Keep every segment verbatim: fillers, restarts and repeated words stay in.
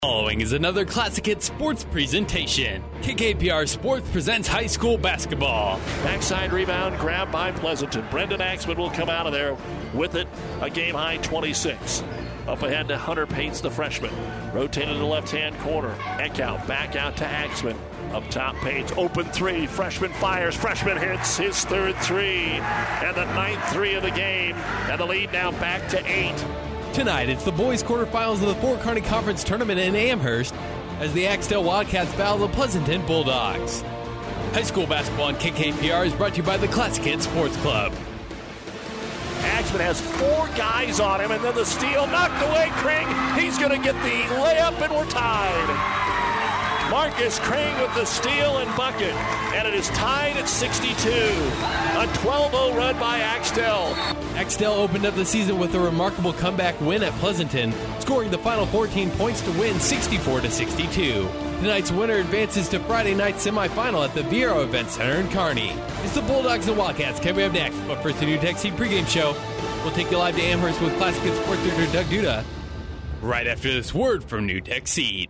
Following is another Classic Hits sports presentation. K K P R Sports presents high school basketball. Backside rebound grabbed by Pleasanton. Brendan Axman will come out of there with it, a game-high twenty-six. Up ahead to Hunter Pates, the freshman. Rotated to the left-hand corner. Eckhout back out to Axman. Up top, Pates, open three. Freshman fires. Freshman hits his third three. And the ninth three of the game. And the lead now back to eight. Tonight, it's the boys' quarterfinals of the Fort Kearney Conference Tournament in Amherst as the Axtell Wildcats battle the Pleasanton Bulldogs. High school basketball on K K P R is brought to you by the Classic Hits Sports Club. Axman has four guys on him, and then the steal knocked away. Craig, he's going to get the layup, and we're tied. Marcus Craig with the steal and bucket, and it is tied at sixty-two. A twelve oh run by Axtell. Axtell opened up the season with a remarkable comeback win at Pleasanton, scoring the final fourteen points to win sixty-four to sixty-two. Tonight's winner advances to Friday night's semifinal at the Viero Event Center in Kearney. It's the Bulldogs and Wildcats coming up next, but first the New Tech Seed pregame show. We'll take you live to Amherst with Classic Hits Sports Director Doug Duda right after this word from New Tech Seed.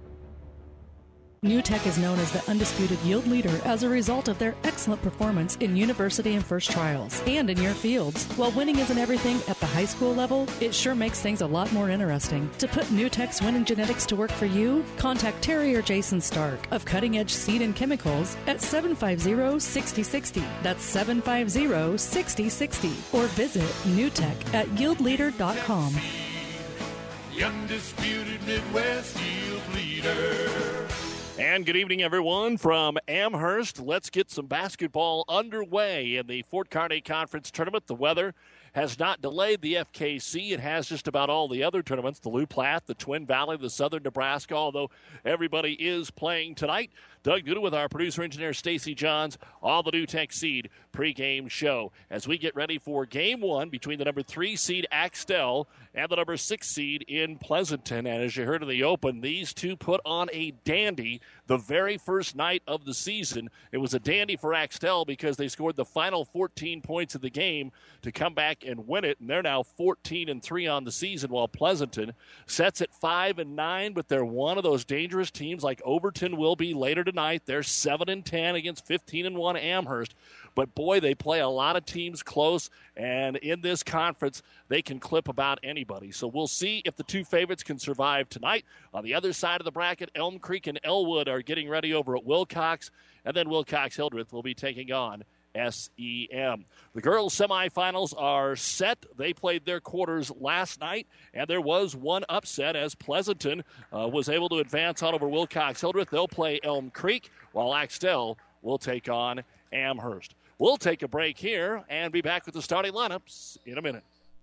New Tech is known as the undisputed yield leader as a result of their excellent performance in university and first trials and in your fields. While winning isn't everything at the high school level, it sure makes things a lot more interesting. To put New Tech's winning genetics to work for you, contact Terry or Jason Stark of Cutting Edge Seed and Chemicals at seven five zero, six zero six zero. That's seven five zero, six zero six zero. Or visit New Tech at yield leader dot com. The undisputed Midwest yield leader. And good evening, everyone, from Amherst. Let's get some basketball underway in the Fort Kearney Conference Tournament. The weather has not delayed the F K C. It has just about all the other tournaments, the Loup Platte, the Twin Valley, the Southern Nebraska, although everybody is playing tonight. Doug Duda with our producer-engineer Stacy Johns on the New Tech Seed pregame show as we get ready for game one between the number three seed Axtell and the number six seed in Pleasanton. And as you heard in the open, these two put on a dandy the very first night of the season. It was a dandy for Axtell because they scored the final fourteen points of the game to come back and win it, and they're now fourteen and three on the season, while Pleasanton sets at five and nine, but they're one of those dangerous teams like Overton will be later tonight. They're seven and ten against fifteen and one Amherst. But boy, they play a lot of teams close, and in this conference, they can clip about anybody. So we'll see if the two favorites can survive tonight. On the other side of the bracket, Elm Creek and Elwood are getting ready over at Wilcox, and then Wilcox-Hildreth will be taking on S E M. The girls' semifinals are set. They played their quarters last night, and there was one upset as Pleasanton uh, was able to advance on over Wilcox-Hildreth. They'll play Elm Creek, while Axtell will take on Amherst. We'll take a break here and be back with the starting lineups in a minute.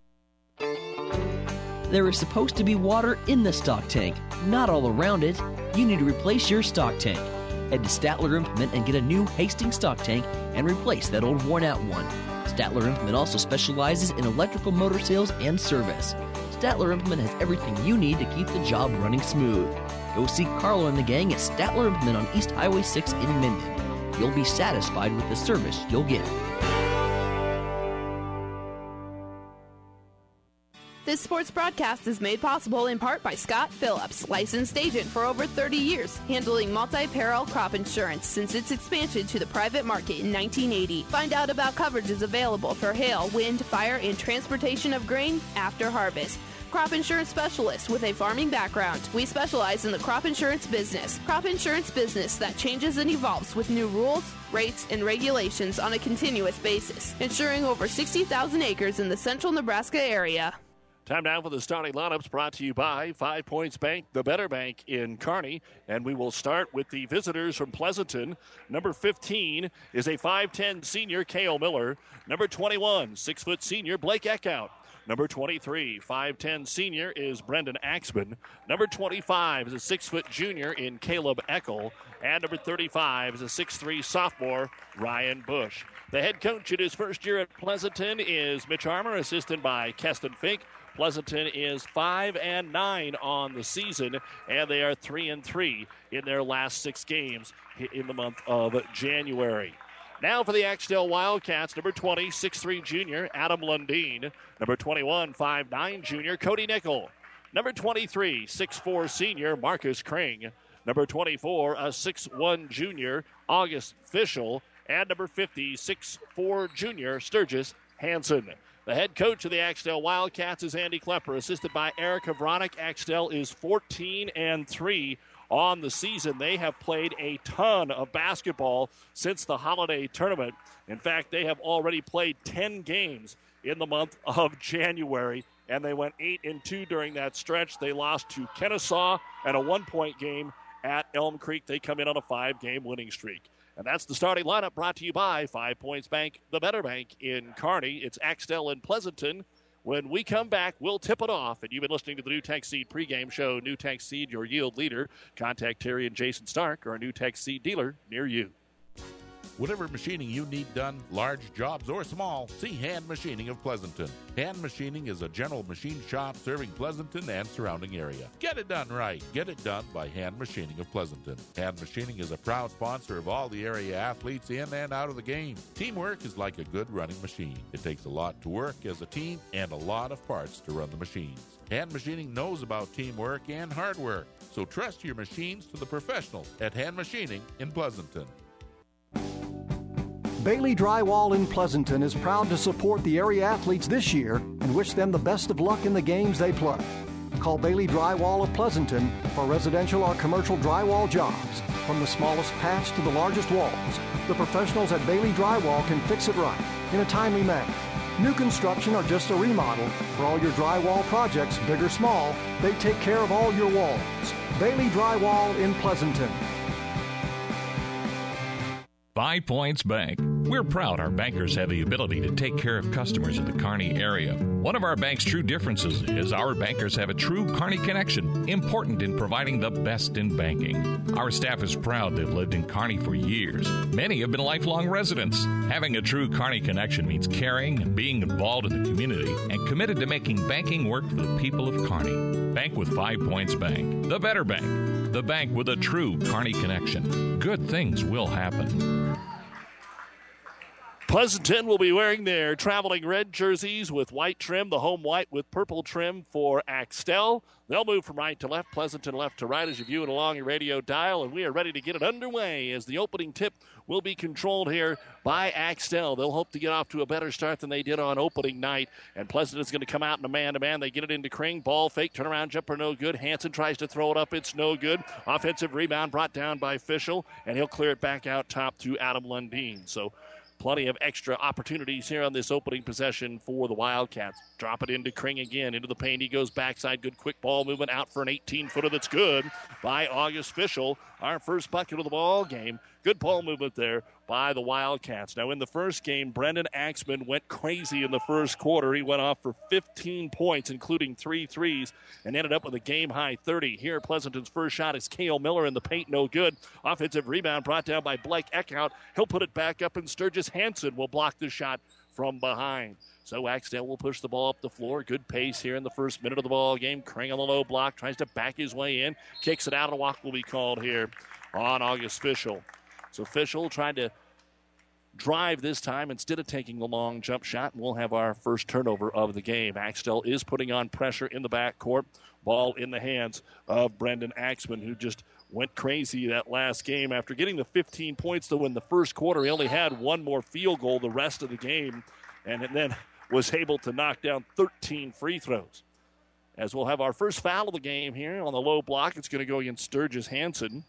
There is supposed to be water in the stock tank, not all around it. You need to replace your stock tank. Head to Statler Implement and get a new Hastings stock tank and replace that old worn-out one. Statler Implement also specializes in electrical motor sales and service. Statler Implement has everything you need to keep the job running smooth. Go see Carlo and the gang at Statler Implement on East Highway six in Minden. You'll be satisfied with the service you'll get. This sports broadcast is made possible in part by Scott Phillips, licensed agent for over thirty years, handling multi-peril crop insurance since its expansion to the private market in nineteen eighty. Find out about coverages available for hail, wind, fire, and transportation of grain after harvest. Crop insurance specialist with a farming background. We specialize in the crop insurance business. Crop insurance business that changes and evolves with new rules, rates, and regulations on a continuous basis, insuring over sixty thousand acres in the central Nebraska area. Time now for the starting lineups brought to you by Five Points Bank, the better bank in Kearney. And we will start with the visitors from Pleasanton. Number fifteen is a five ten senior, Cale Miller. Number twenty-one, six foot senior, Blake Eckhout. Number twenty-three, five ten senior, is Brendan Axman. Number twenty-five is a six foot junior in Caleb Eckel. And number thirty-five is a six three sophomore, Ryan Bush. The head coach in his first year at Pleasanton is Mitch Armour, assisted by Keston Fink. Pleasanton is five and nine on the season, and they are three and three in their last six games in the month of January. Now for the Axtell Wildcats, number twenty, six three junior, Adam Lundeen. Number twenty-one, five nine junior, Cody Nickel. Number twenty-three, six foot four senior Marcus Kring. Number twenty-four, a six foot one junior August Fischel. And number fifty, six foot four junior Sturgis Hansen. The head coach of the Axtell Wildcats is Andy Klepper, assisted by Erica Vronick. Axtell is fourteen and three on the season. They have played a ton of basketball since the holiday tournament. In fact, they have already played ten games in the month of January, and they went eight and two during that stretch. They lost to Kennesaw and a one-point game at Elm Creek. They come in on a five-game winning streak. And that's the starting lineup, brought to you by Five Points Bank, the better bank in Kearney. It's Axtell and Pleasanton. When we come back, we'll tip it off. And you've been listening to the NewTek Seed pregame show. NewTek Seed, your yield leader. Contact Terry and Jason Stark, or a NewTek Seed dealer near you. Whatever machining you need done, large jobs or small, see Hand Machining of Pleasanton. Hand Machining is a general machine shop serving Pleasanton and surrounding area. Get it done right. Get it done by Hand Machining of Pleasanton. Hand Machining is a proud sponsor of all the area athletes in and out of the game. Teamwork is like a good running machine. It takes a lot to work as a team and a lot of parts to run the machines. Hand Machining knows about teamwork and hard work, so trust your machines to the professionals at Hand Machining in Pleasanton. Bailey Drywall in Pleasanton is proud to support the area athletes this year and wish them the best of luck in the games they play. Call Bailey Drywall of Pleasanton for residential or commercial drywall jobs. From the smallest patch to the largest walls, the professionals at Bailey Drywall can fix it right in a timely manner. New construction or just a remodel, for all your drywall projects, big or small, they take care of all your walls. Bailey Drywall in Pleasanton. Five Points Bank. We're proud our bankers have the ability to take care of customers in the Kearney area. One of our bank's true differences is our bankers have a true Kearney connection, important in providing the best in banking. Our staff is proud they've lived in Kearney for years. Many have been lifelong residents. Having a true Kearney connection means caring and being involved in the community and committed to making banking work for the people of Kearney. Bank with Five Points Bank, the better bank, the bank with a true Kearney connection. Good things will happen. Pleasanton will be wearing their traveling red jerseys with white trim, the home white with purple trim for Axtell. They'll move from right to left, Pleasanton left to right as you view it along your radio dial, and we are ready to get it underway as the opening tip will be controlled here by Axtell. They'll hope to get off to a better start than they did on opening night, and Pleasanton's going to come out in a man-to-man. They get it into Kring, ball fake, turnaround jumper, no good. Hansen tries to throw it up, it's no good. Offensive rebound brought down by Fischel, and he'll clear it back out top to Adam Lundeen. So plenty of extra opportunities here on this opening possession for the Wildcats. Drop it into Kring again. Into the paint he goes backside. Good quick ball movement out for an eighteen-footer that's good by August Fischel. Our first bucket of the ball game. Good ball movement there by the Wildcats. Now in the first game, Brendan Axman went crazy in the first quarter. He went off for fifteen points, including three threes, and ended up with a game-high thirty. Here, Pleasanton's first shot is Cale Miller in the paint, no good. Offensive rebound brought down by Blake Eckhout. He'll put it back up, and Sturgis Hansen will block the shot from behind. So Axtell will push the ball up the floor. Good pace here in the first minute of the ball game. Kring on the low block, tries to back his way in. Kicks it out, and a walk will be called here on August Fischel. So Fischel tried to drive this time instead of taking the long jump shot, and we'll have our first turnover of the game. Axtell is putting on pressure in the backcourt. Ball in the hands of Brendan Axman, who just went crazy that last game. After getting the fifteen points, though, in the first quarter, he only had one more field goal the rest of the game, and then was able to knock down thirteen free throws. As we'll have our first foul of the game here on the low block, it's going to go against Sturgis Hansen.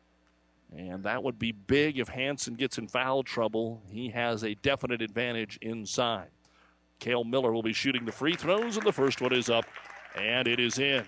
And that would be big if Hansen gets in foul trouble. He has a definite advantage inside. Cale Miller will be shooting the free throws, and the first one is up, and it is in.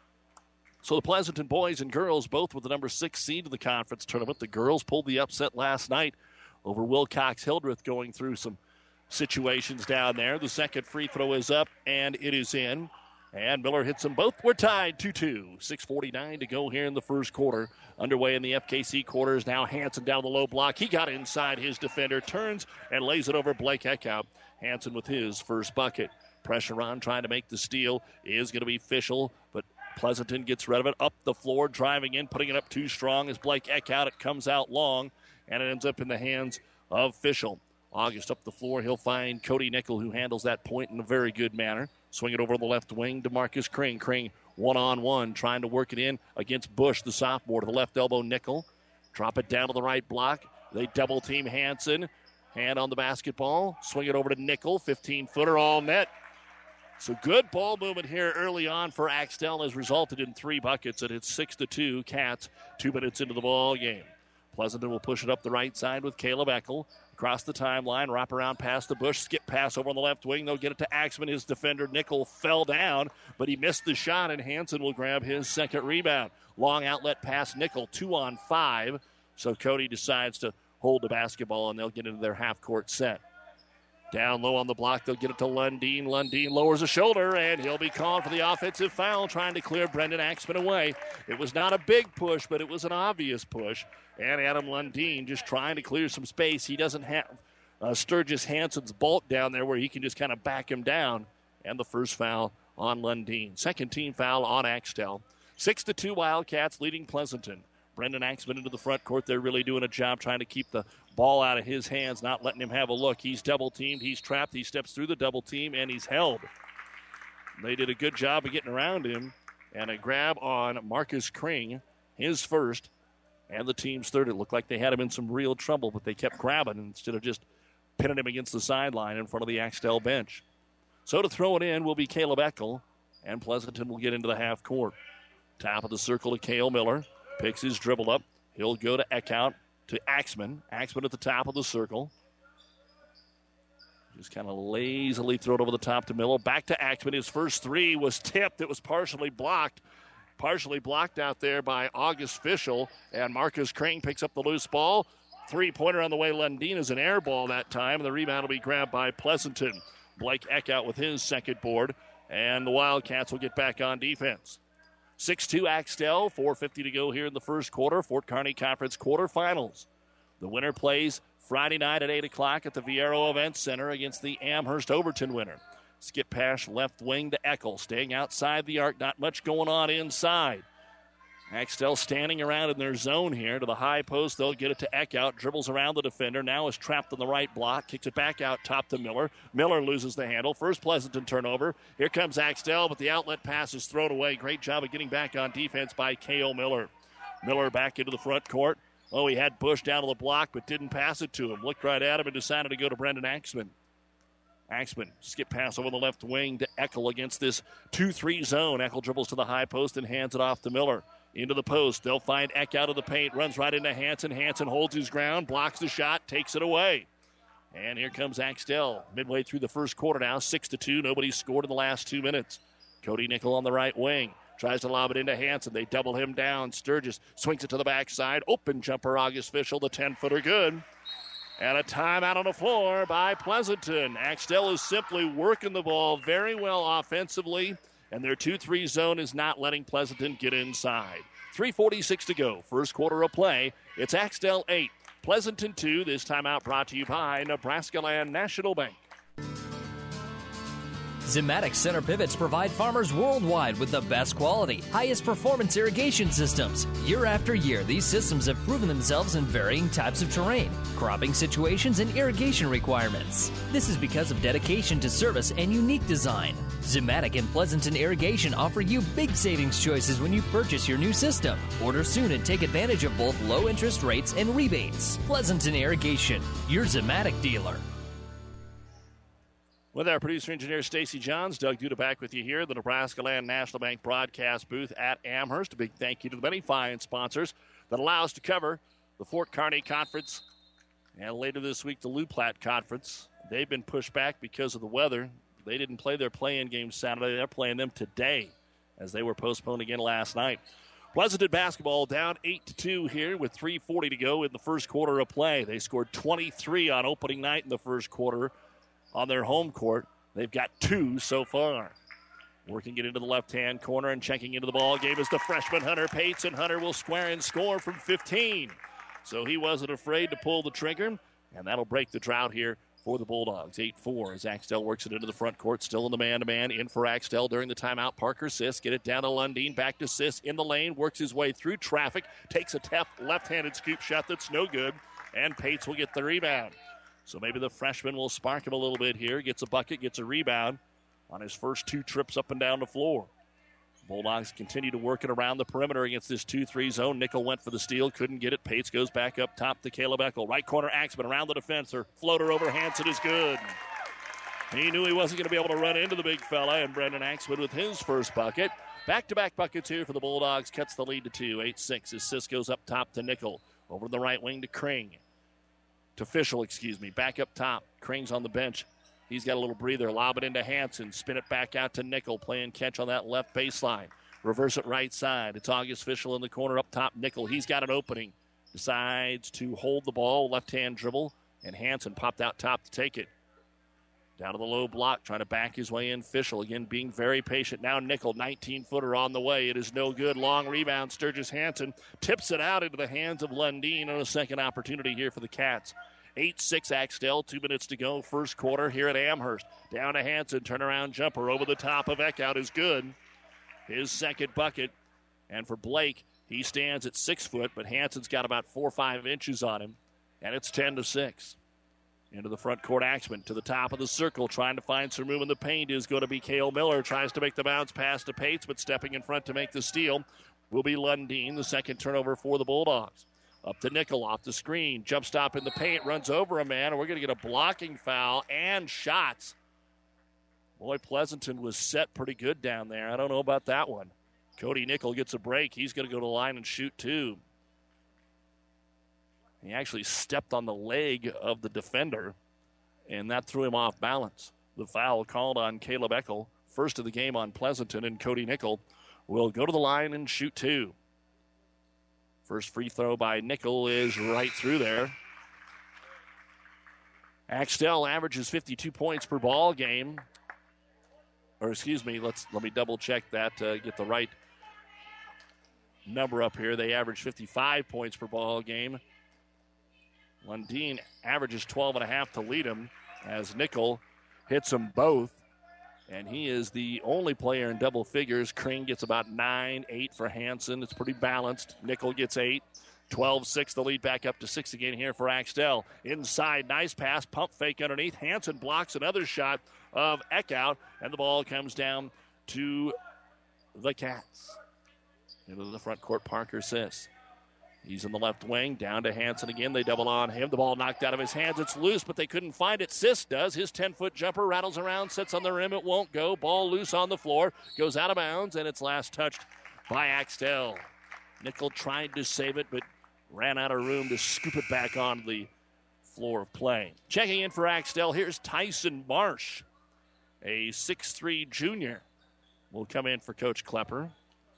So the Pleasanton boys and girls both with the number six seed of the conference tournament. The girls pulled the upset last night over Wilcox-Hildreth, going through some situations down there. The second free throw is up, and it is in. And Miller hits them both. We're tied two two. six forty-nine to go here in the first quarter. Underway in the F K C quarters. Now Hansen down the low block. He got inside his defender. Turns and lays it over Blake Eckhout. Hansen with his first bucket. Pressure on, trying to make the steal is going to be Fischel, but Pleasanton gets rid of it. Up the floor, driving in, putting it up too strong as Blake Eckhout. It comes out long, and it ends up in the hands of Fischel. August up the floor. He'll find Cody Nickel, who handles that point in a very good manner. Swing it over the left wing to Marcus Kring. Kring one-on-one, trying to work it in against Bush, the sophomore, to the left elbow nickel. Drop it down to the right block. They double-team Hansen. Hand on the basketball. Swing it over to Nickel. fifteen-footer all net. So good ball movement here early on for Axtell has resulted in three buckets, and it's six to two Cats two minutes into the ball game. Pleasanton will push it up the right side with Caleb Eckel. Across the timeline, wrap around past the Bush, skip pass over on the left wing. They'll get it to Axman. His defender, Nickel, fell down, but he missed the shot, and Hansen will grab his second rebound. Long outlet pass, Nickel, two on five. So Cody decides to hold the basketball, and they'll get into their half-court set. Down low on the block, they'll get it to Lundeen. Lundeen lowers a shoulder, and he'll be called for the offensive foul, trying to clear Brendan Axman away. It was not a big push, but it was an obvious push. And Adam Lundeen just trying to clear some space. He doesn't have uh, Sturgis Hansen's bulk down there where he can just kind of back him down. And the first foul on Lundeen. Second team foul on Axtell. Six to two Wildcats leading Pleasanton. Brendan Axman into the front court. They're really doing a job trying to keep the ball out of his hands, not letting him have a look. He's double-teamed. He's trapped. He steps through the double team, and he's held. They did a good job of getting around him. And a grab on Marcus Kring, his first, and the team's third. It looked like they had him in some real trouble, but they kept grabbing instead of just pinning him against the sideline in front of the Axtell bench. So to throw it in will be Caleb Eckel, and Pleasanton will get into the half court. Top of the circle to Cale Miller. Picks his dribble up. He'll go to Eckhout to Axman. Axman at the top of the circle. Just kind of lazily throw it over the top to Miller. Back to Axman. His first three was tipped. It was partially blocked. Partially blocked out there by August Fischel. And Marcus Crane picks up the loose ball. Three-pointer on the way. Lundeen is an air ball that time. And the rebound will be grabbed by Pleasanton. Blake Eckhout with his second board. And the Wildcats will get back on defense. six two Axtell, four fifty to go here in the first quarter. Fort Kearney Conference quarterfinals. The winner plays Friday night at eight o'clock at the Viero Events Center against the Amherst Overton winner. Skip pass left wing to Eckel, staying outside the arc. Not much going on inside. Axtell standing around in their zone here to the high post. They'll get it to Eckhout. Dribbles around the defender. Now is trapped on the right block. Kicks it back out top to Miller. Miller loses the handle. First Pleasanton turnover. Here comes Axtell, but the outlet pass is thrown away. Great job of getting back on defense by Cale Miller. Miller back into the front court. Oh, he had Bush down to the block, but didn't pass it to him. Looked right at him and decided to go to Brendan Axman. Axman, skip pass over the left wing to Eckel against this two three zone. Eckel dribbles to the high post and hands it off to Miller. Into the post. They'll find Eck out of the paint. Runs right into Hansen. Hansen holds his ground, blocks the shot, takes it away. And here comes Axtell. Midway through the first quarter now, six to two. Nobody's scored in the last two minutes. Cody Nickel on the right wing. Tries to lob it into Hansen. They double him down. Sturgis swings it to the backside. Open jumper, August Fischel. The ten-footer good. And a timeout on the floor by Pleasanton. Axtell is simply working the ball very well offensively. And their two three zone is not letting Pleasanton get inside. three forty-six to go. First quarter of play. It's Axtell eight, Pleasanton two. This timeout brought to you by Nebraska Land National Bank. Zimmatic center pivots provide farmers worldwide with the best quality, highest performance irrigation systems. Year after year, these systems have proven themselves in varying types of terrain, cropping situations, and irrigation requirements. This is because of dedication to service and unique design. Zimmatic and Pleasanton Irrigation offer you big savings choices when you purchase your new system. Order soon and take advantage of both low interest rates and rebates. Pleasanton Irrigation, your Zimmatic dealer. With our producer engineer Stacy Johns, Doug Duda back with you here, the Nebraska Land National Bank broadcast booth at Amherst. A big thank you to the many fine sponsors that allow us to cover the Fort Kearney Conference and later this week the Lou Platte Conference. They've been pushed back because of the weather. They didn't play their play-in game Saturday. They're playing them today as they were postponed again last night. Pleasanton basketball down eight to two here with three forty to go in the first quarter of play. They scored twenty-three on opening night in the first quarter. On their home court, they've got two so far. Working it into the left-hand corner and checking into the ball game is the freshman Hunter Pates, and Hunter will square and score from fifteen. So he wasn't afraid to pull the trigger, and that'll break the drought here for the Bulldogs. eight four as Axtell works it into the front court, still in the man-to-man. In for Axtell during the timeout. Parker Sisk, get it down to Lundeen, back to Sisk in the lane, works his way through traffic, takes a tough left-handed scoop shot that's no good, and Pates will get the rebound. So maybe the freshman will spark him a little bit here. Gets a bucket, gets a rebound on his first two trips up and down the floor. Bulldogs continue to work it around the perimeter against this two three zone. Nickel went for the steal, couldn't get it. Pates goes back up top to Caleb Eckel. Right corner, Axman around the defense. Her floater over Hanson is good. He knew he wasn't going to be able to run into the big fella, and Brendan Axman with his first bucket. Back-to-back buckets here for the Bulldogs. Cuts the lead to two. eight six as Cisco's up top to Nickel. Over the right wing to Kring. To Fischel, excuse me. Back up top. Kring's on the bench. He's got a little breather. Lob it into Hanson. Spin it back out to Nickel. Playing catch on that left baseline. Reverse it right side. It's August Fischel in the corner up top. Nickel. He's got an opening. Decides to hold the ball. Left-hand dribble. And Hanson popped out top to take it. Down to the low block. Trying to back his way in. Fischel again being very patient. Now Nickel. nineteen-footer on the way. It is no good. Long rebound. Sturgis Hanson tips it out into the hands of Lundeen on a second opportunity here for the Cats. eight six Axtell, two minutes to go, first quarter here at Amherst. Down to Hanson, turnaround jumper over the top of Eckhout is good. His second bucket. And for Blake, he stands at six foot, but Hanson's got about four or five inches on him. And it's ten to six. Into the front court, Axman to the top of the circle, trying to find some room in the paint is going to be Cale Miller. Tries to make the bounce pass to Pates, but stepping in front to make the steal will be Lundeen, the second turnover for the Bulldogs. Up to Nickel off the screen. Jump stop in the paint. Runs over a man. And we're going to get a blocking foul and shots. Boy, Pleasanton was set pretty good down there. I don't know about that one. Cody Nickel gets a break. He's going to go to the line and shoot two. He actually stepped on the leg of the defender, and that threw him off balance. The foul called on Caleb Eckel. First of the game on Pleasanton, and Cody Nickel will go to the line and shoot two. First free throw by Nickel is right through there. Axtell averages fifty-two points per ball game. Or excuse me, let's let me double check that, uh, get the right number up here. They average fifty-five points per ball game. Lundeen averages twelve and a half to lead him as Nickel hits them both. And he is the only player in double figures. Kring gets about nine, eight for Hanson. It's pretty balanced. Nickel gets eight. twelve six, the lead back up to six again here for Axtell. Inside, nice pass, pump fake underneath. Hanson blocks another shot of Eckhout, and the ball comes down to the Cats. Into the front court, Parker Siss. He's in the left wing, down to Hanson again. They double on him. The ball knocked out of his hands. It's loose, but they couldn't find it. Siss does. His ten-foot jumper rattles around, sits on the rim. It won't go. Ball loose on the floor. Goes out of bounds, and it's last touched by Axtell. Nickel tried to save it, but ran out of room to scoop it back on the floor of play. Checking in for Axtell, here's Tyson Marsh, a six three junior. Will come in for Coach Klepper.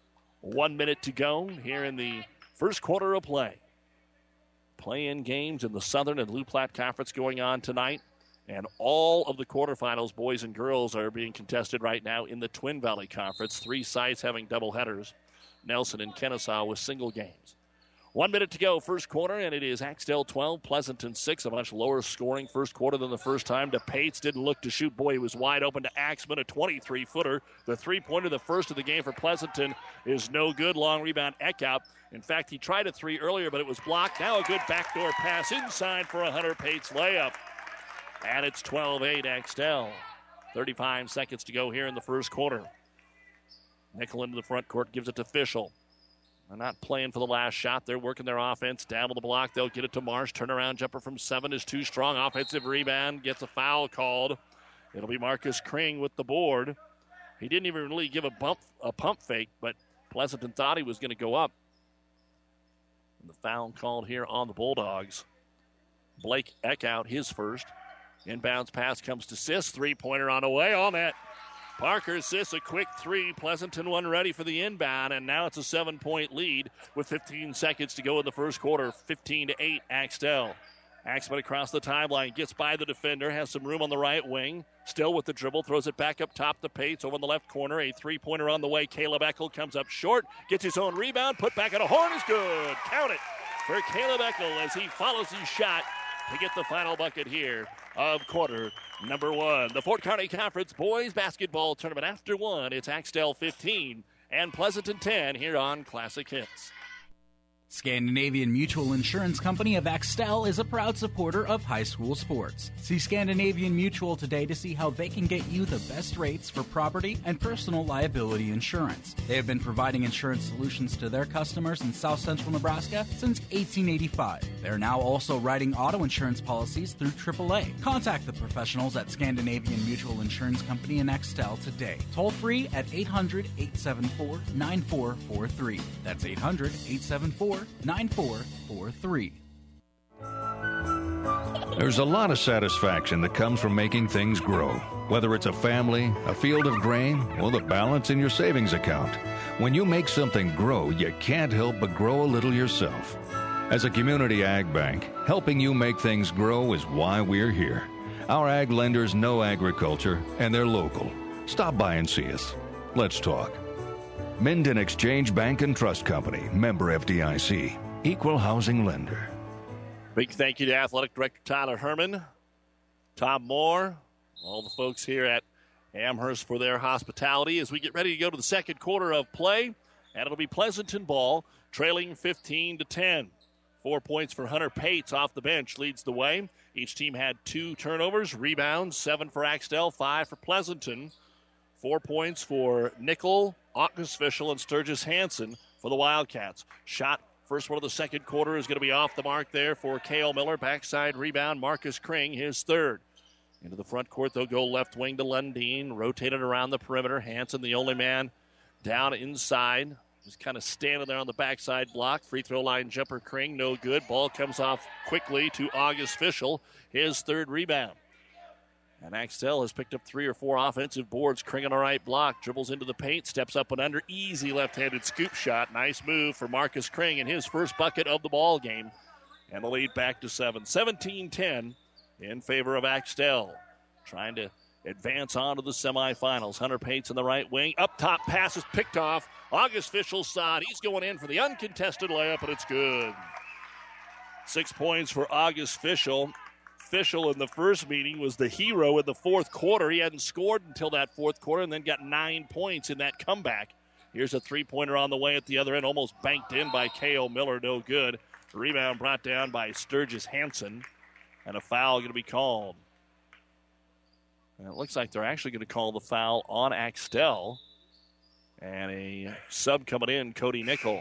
One minute to go here in the first quarter of play. Play-in games in the Southern and Loup Platte Conference going on tonight. And all of the quarterfinals, boys and girls, are being contested right now in the Twin Valley Conference. Three sites having doubleheaders. Nelson and Kennesaw with single games. One minute to go, first quarter, and it is Axtell twelve, Pleasanton six. A much lower scoring first quarter than the first time. DePates didn't look to shoot. Boy, he was wide open to Axman, a twenty-three-footer. The three-pointer, the first of the game for Pleasanton, is no good. Long rebound, Eckhout. In fact, he tried a three earlier, but it was blocked. Now a good backdoor pass inside for a Hunter Pates layup. And it's twelve eight Axtell. thirty-five seconds to go here in the first quarter. Nickel into the front court, gives it to Fischel. They're not playing for the last shot. They're working their offense. Down to the block. They'll get it to Marsh. Turnaround jumper from seven is too strong. Offensive rebound. Gets a foul called. It'll be Marcus Kring with the board. He didn't even really give a bump, a pump fake, but Pleasanton thought he was going to go up. And the foul called here on the Bulldogs. Blake Eckhout, his first. Inbounds pass comes to Siss. Three-pointer on the way. All net. Parker Siss, a quick three. Pleasanton one ready for the inbound, and now it's a seven-point lead with fifteen seconds to go in the first quarter. fifteen to eight, Axtell. Axman across the timeline, gets by the defender, has some room on the right wing. Still with the dribble, throws it back up top to Pates over in the left corner. A three-pointer on the way. Caleb Eckel comes up short, gets his own rebound, put back at a horn is good. Count it for Caleb Eckel as he follows his shot to get the final bucket here of quarter number one. The Fort Kearney Conference Boys Basketball Tournament after one. It's Axtell fifteen and Pleasanton ten here on Classic Hits. Scandinavian Mutual Insurance Company of Axtell is a proud supporter of high school sports. See Scandinavian Mutual today to see how they can get you the best rates for property and personal liability insurance. They have been providing insurance solutions to their customers in south central Nebraska since eighteen eighty-five. They're now also writing auto insurance policies through triple A. Contact the professionals at Scandinavian Mutual Insurance Company in Axtell today. Toll free at eight hundred, eight seven four, nine four four three. That's eight hundred, eight seven four, nine four four three. There's a lot of satisfaction that comes from making things grow, whether it's a family, a field of grain, or the balance in your savings account. When you make something grow, you can't help but grow a little yourself. As a community ag bank, helping you make things grow is why we're here. Our ag lenders know agriculture, and they're local. Stop by and see us. Let's talk. Minden Exchange Bank and Trust Company, member F D I C, equal housing lender. Big thank you to Athletic Director Tyler Herman, Tom Moore, all the folks here at Amherst for their hospitality as we get ready to go to the second quarter of play. And it'll be Pleasanton ball, trailing fifteen to ten. Four points for Hunter Pates off the bench leads the way. Each team had two turnovers, rebounds, seven for Axtell, five for Pleasanton. Four points for Nickel, August Fischel, and Sturgis Hansen for the Wildcats. Shot first one of the second quarter is going to be off the mark there for Cale Miller. Backside rebound, Marcus Kring, his third. Into the front court, they'll go left wing to Lundeen. Rotated around the perimeter. Hansen, the only man down inside. Just kind of standing there on the backside block. Free throw line jumper Kring, no good. Ball comes off quickly to August Fischel, his third rebound. And Axtell has picked up three or four offensive boards. Kring on the right block, dribbles into the paint, steps up and under. Easy left-handed scoop shot. Nice move for Marcus Kring in his first bucket of the ball game. And the lead back to seven. seventeen ten in favor of Axtell. Trying to advance on to the semifinals. Hunter Pates in the right wing. Up top pass is picked off. August Fischel saw it. He's going in for the uncontested layup, and it's good. Six points for August Fischel. Fischel in the first meeting was the hero in the fourth quarter. He hadn't scored until that fourth quarter and then got nine points in that comeback. Here's a three-pointer on the way at the other end, almost banked in by Cale Miller, no good. Rebound brought down by Sturgis Hansen, and a foul going to be called. And it looks like they're actually going to call the foul on Axtell. And a sub coming in, Cody Nickel.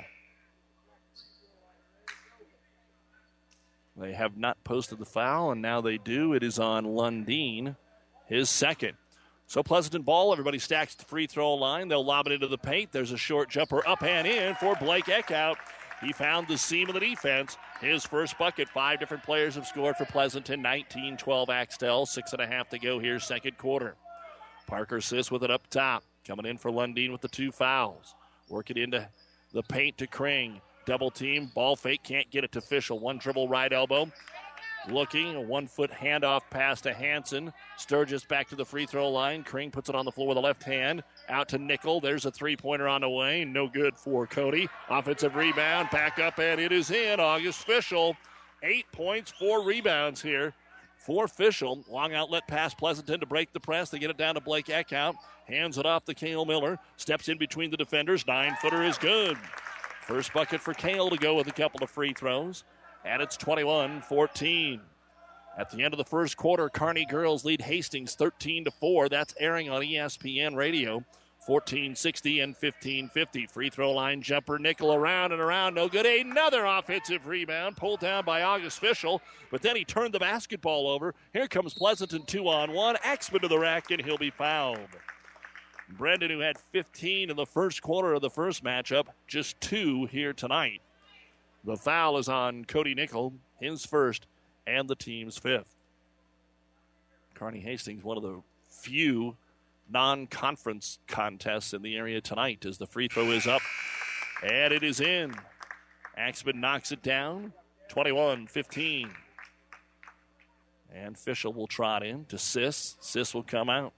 They have not posted the foul, and now they do. It is on Lundeen, his second. So Pleasanton ball, everybody stacks the free throw line. They'll lob it into the paint. There's a short jumper up and in for Blake Eckhout. He found the seam of the defense. His first bucket. Five different players have scored for Pleasanton. nineteen twelve Axtell. Six and a half to go here, second quarter. Parker Sis with it up top. Coming in for Lundeen with the two fouls. Work it into the paint to Kring. Double team, ball fake, can't get it to Fischel. One dribble right elbow. Looking, a one-foot handoff pass to Hansen. Sturgis back to the free throw line. Kring puts it on the floor with a left hand. Out to Nickel. There's a three-pointer on the way. No good for Cody. Offensive rebound, back up, and it is in. August Fischel, eight points, four rebounds here for Fischel. Long outlet pass, Pleasanton to break the press. They get it down to Blake Eckhout. Hands it off to Cale Miller. Steps in between the defenders. Nine-footer is good. First bucket for Cale to go with a couple of free throws. And it's twenty-one fourteen. At the end of the first quarter, Kearney girls lead Hastings thirteen to four. That's airing on E S P N Radio. fourteen sixty and fifteen fifty. Free throw line jumper, Nickel around and around. No good. Another offensive rebound pulled down by August Fischel. But then he turned the basketball over. Here comes Pleasanton two on one. Axman to the rack, and he'll be fouled. Brendan, who had fifteen in the first quarter of the first matchup, just two here tonight. The foul is on Cody Nickel, his first and the team's fifth. Kearney Hastings, one of the few non-conference contests in the area tonight as the free throw is up, and it is in. Axman knocks it down, twenty-one fifteen. And Fischel will trot in to Sis. Sis will come out.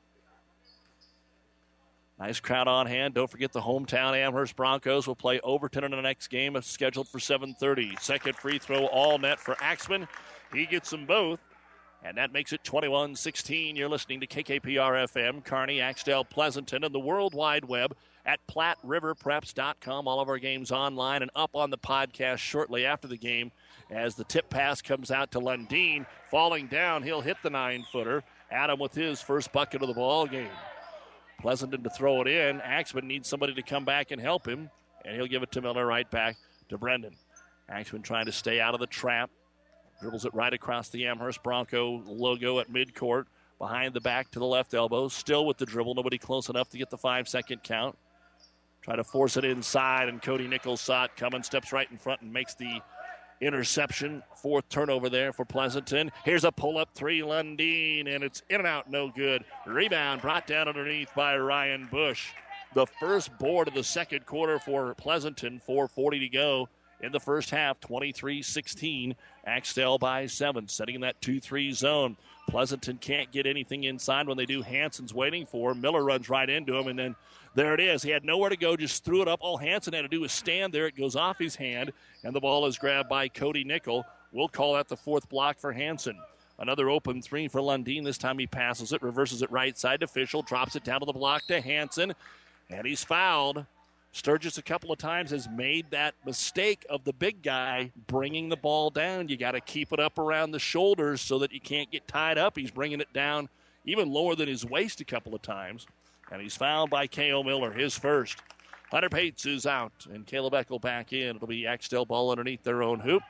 Nice crowd on hand. Don't forget the hometown Amherst Broncos will play Overton in the next game. It's scheduled for seven thirty. Second free throw, all net for Axman. He gets them both, and that makes it twenty-one sixteen. You're listening to K K P R F M, Kearney, Axtell, Pleasanton, and the World Wide Web at platte river preps dot com. All of our games online and up on the podcast shortly after the game as the tip pass comes out to Lundeen. Falling down, he'll hit the nine-footer. Adam with his first bucket of the ball game. Pleasanton to throw it in. Axman needs somebody to come back and help him, and he'll give it to Miller right back to Brendan. Axman trying to stay out of the trap. Dribbles it right across the Amherst Bronco logo at midcourt. Behind the back to the left elbow. Still with the dribble. Nobody close enough to get the five-second count. Try to force it inside, and Cody Nichols saw it coming. Steps right in front and makes the interception. Fourth turnover there for Pleasanton. Here's a pull-up three, Lundeen, and it's in and out, no good. Rebound brought down underneath by Ryan Bush. The first board of the second quarter for Pleasanton. four forty to go in the first half. twenty-three sixteen. Axtell by seven, setting in that two three zone. Pleasanton can't get anything inside. When they do, Hansen's waiting for him. Miller runs right into him, and then there it is. He had nowhere to go, just threw it up. All Hansen had to do was stand there. It goes off his hand, and the ball is grabbed by Cody Nickel. We'll call that the fourth block for Hansen. Another open three for Lundeen. This time he passes it, reverses it right side to Fischel, drops it down to the block to Hansen, and he's fouled. Sturgis a couple of times has made that mistake of the big guy bringing the ball down. You got to keep it up around the shoulders so that you can't get tied up. He's bringing it down even lower than his waist a couple of times. And he's fouled by K O. Miller, his first. Hunter Pates is out, and Caleb Eckel back in. It'll be Axtell ball underneath their own hoop.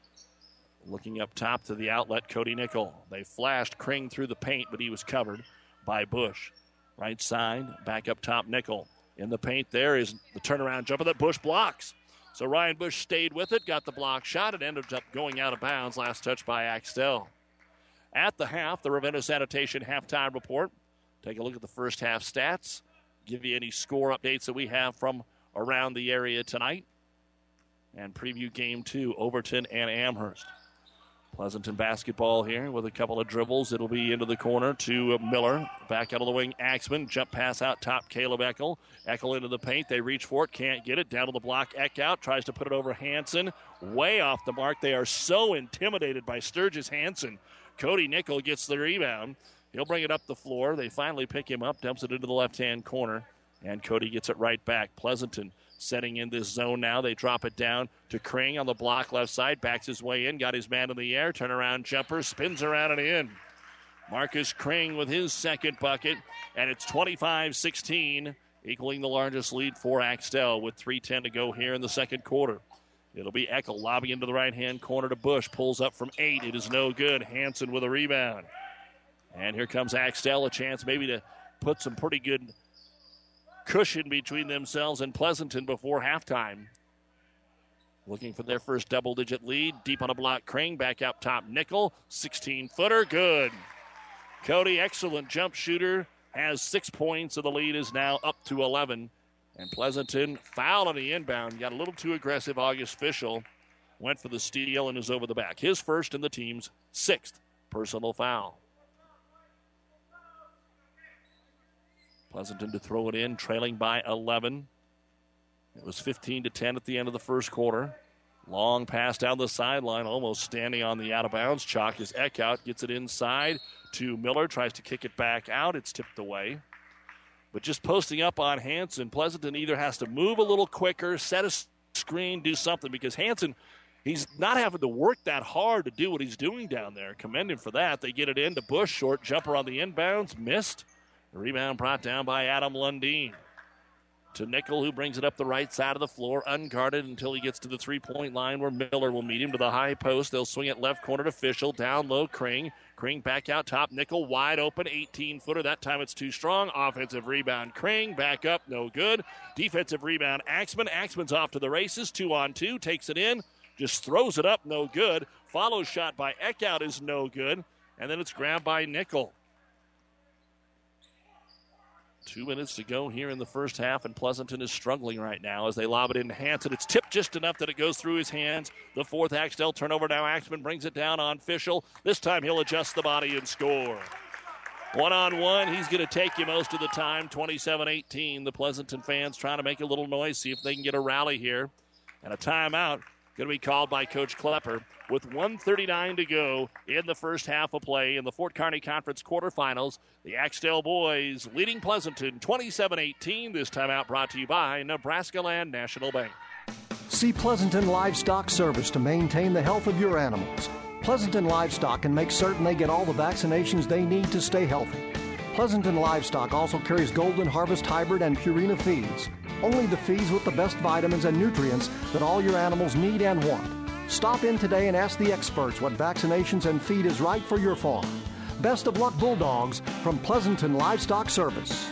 Looking up top to the outlet, Cody Nickel. They flashed Kring through the paint, but he was covered by Bush. Right side, back up top, Nickel. In the paint there is the turnaround jumper that Bush blocks. So Ryan Bush stayed with it, got the block shot. It ended up going out of bounds. Last touch by Axtell. At the half, the Ravenna Sanitation halftime report. Take a look at the first half stats. Give you any score updates that we have from around the area tonight. And preview game two, Overton and Amherst. Pleasanton basketball here with a couple of dribbles. It'll be into the corner to Miller. Back out of the wing, Axman. Jump pass out top, Caleb Eckel. Eckel into the paint. They reach for it. Can't get it. Down to the block. Eck out. Tries to put it over Hansen. Way off the mark. They are so intimidated by Sturgis Hansen. Cody Nickel gets the rebound. He'll bring it up the floor. They finally pick him up. Dumps it into the left-hand corner. And Cody gets it right back. Pleasanton setting in this zone now. They drop it down to Kring on the block left side. Backs his way in. Got his man in the air. Turnaround jumper. Spins around and in. Marcus Kring with his second bucket. And it's twenty-five sixteen, equaling the largest lead for Axtell with three ten to go here in the second quarter. It'll be Eckel lobbing into the right-hand corner to Bush. Pulls up from eight. It is no good. Hansen with a rebound. And here comes Axtell. A chance maybe to put some pretty good cushion between themselves and Pleasanton before halftime. Looking for their first double-digit lead. Deep on a block, Kring. Back up top, Nickel. sixteen-footer, good. Cody, excellent jump shooter, has six points, so the lead is now up to eleven. And Pleasanton foul on the inbound. Got a little too aggressive. August Fischel went for the steal and is over the back. His first and the team's sixth personal foul. Pleasanton to throw it in, trailing by eleven. It was fifteen to ten at the end of the first quarter. Long pass down the sideline, almost standing on the out-of-bounds chalk as Eckhout gets it inside to Miller, tries to kick it back out. It's tipped away. But just posting up on Hansen, Pleasanton either has to move a little quicker, set a screen, do something, because Hansen, he's not having to work that hard to do what he's doing down there. Commend him for that. They get it in to Bush, short jumper on the inbounds, missed. The rebound brought down by Adam Lundeen. To Nickel, who brings it up the right side of the floor, unguarded until he gets to the three-point line where Miller will meet him to the high post. They'll swing it left corner to Fischel. Down low, Kring. Kring back out top. Nickel wide open, eighteen-footer. That time it's too strong. Offensive rebound, Kring. Back up, no good. Defensive rebound, Axman. Axman's off to the races. Two on two. Takes it in. Just throws it up, no good. Follow shot by Eckhout is no good. And then it's grabbed by Nickel. Two minutes to go here in the first half, and Pleasanton is struggling right now as they lob it in Hansen. It's tipped just enough that it goes through his hands. The fourth Axtell turnover. Now Axman brings it down on Fischel. This time he'll adjust the body and score. One-on-one, he's going to take you most of the time, twenty-seven eighteen. The Pleasanton fans trying to make a little noise, see if they can get a rally here. And a timeout going to be called by Coach Klepper with one thirty-nine to go in the first half of play in the Fort Kearney Conference quarterfinals. The Axtell boys leading Pleasanton twenty-seven eighteen. This timeout brought to you by Nebraska Land National Bank. See Pleasanton Livestock Service to maintain the health of your animals. Pleasanton Livestock can make certain they get all the vaccinations they need to stay healthy. Pleasanton Livestock also carries Golden Harvest Hybrid and Purina feeds. Only the feeds with the best vitamins and nutrients that all your animals need and want. Stop in today and ask the experts what vaccinations and feed is right for your farm. Best of luck, Bulldogs, from Pleasanton Livestock Service.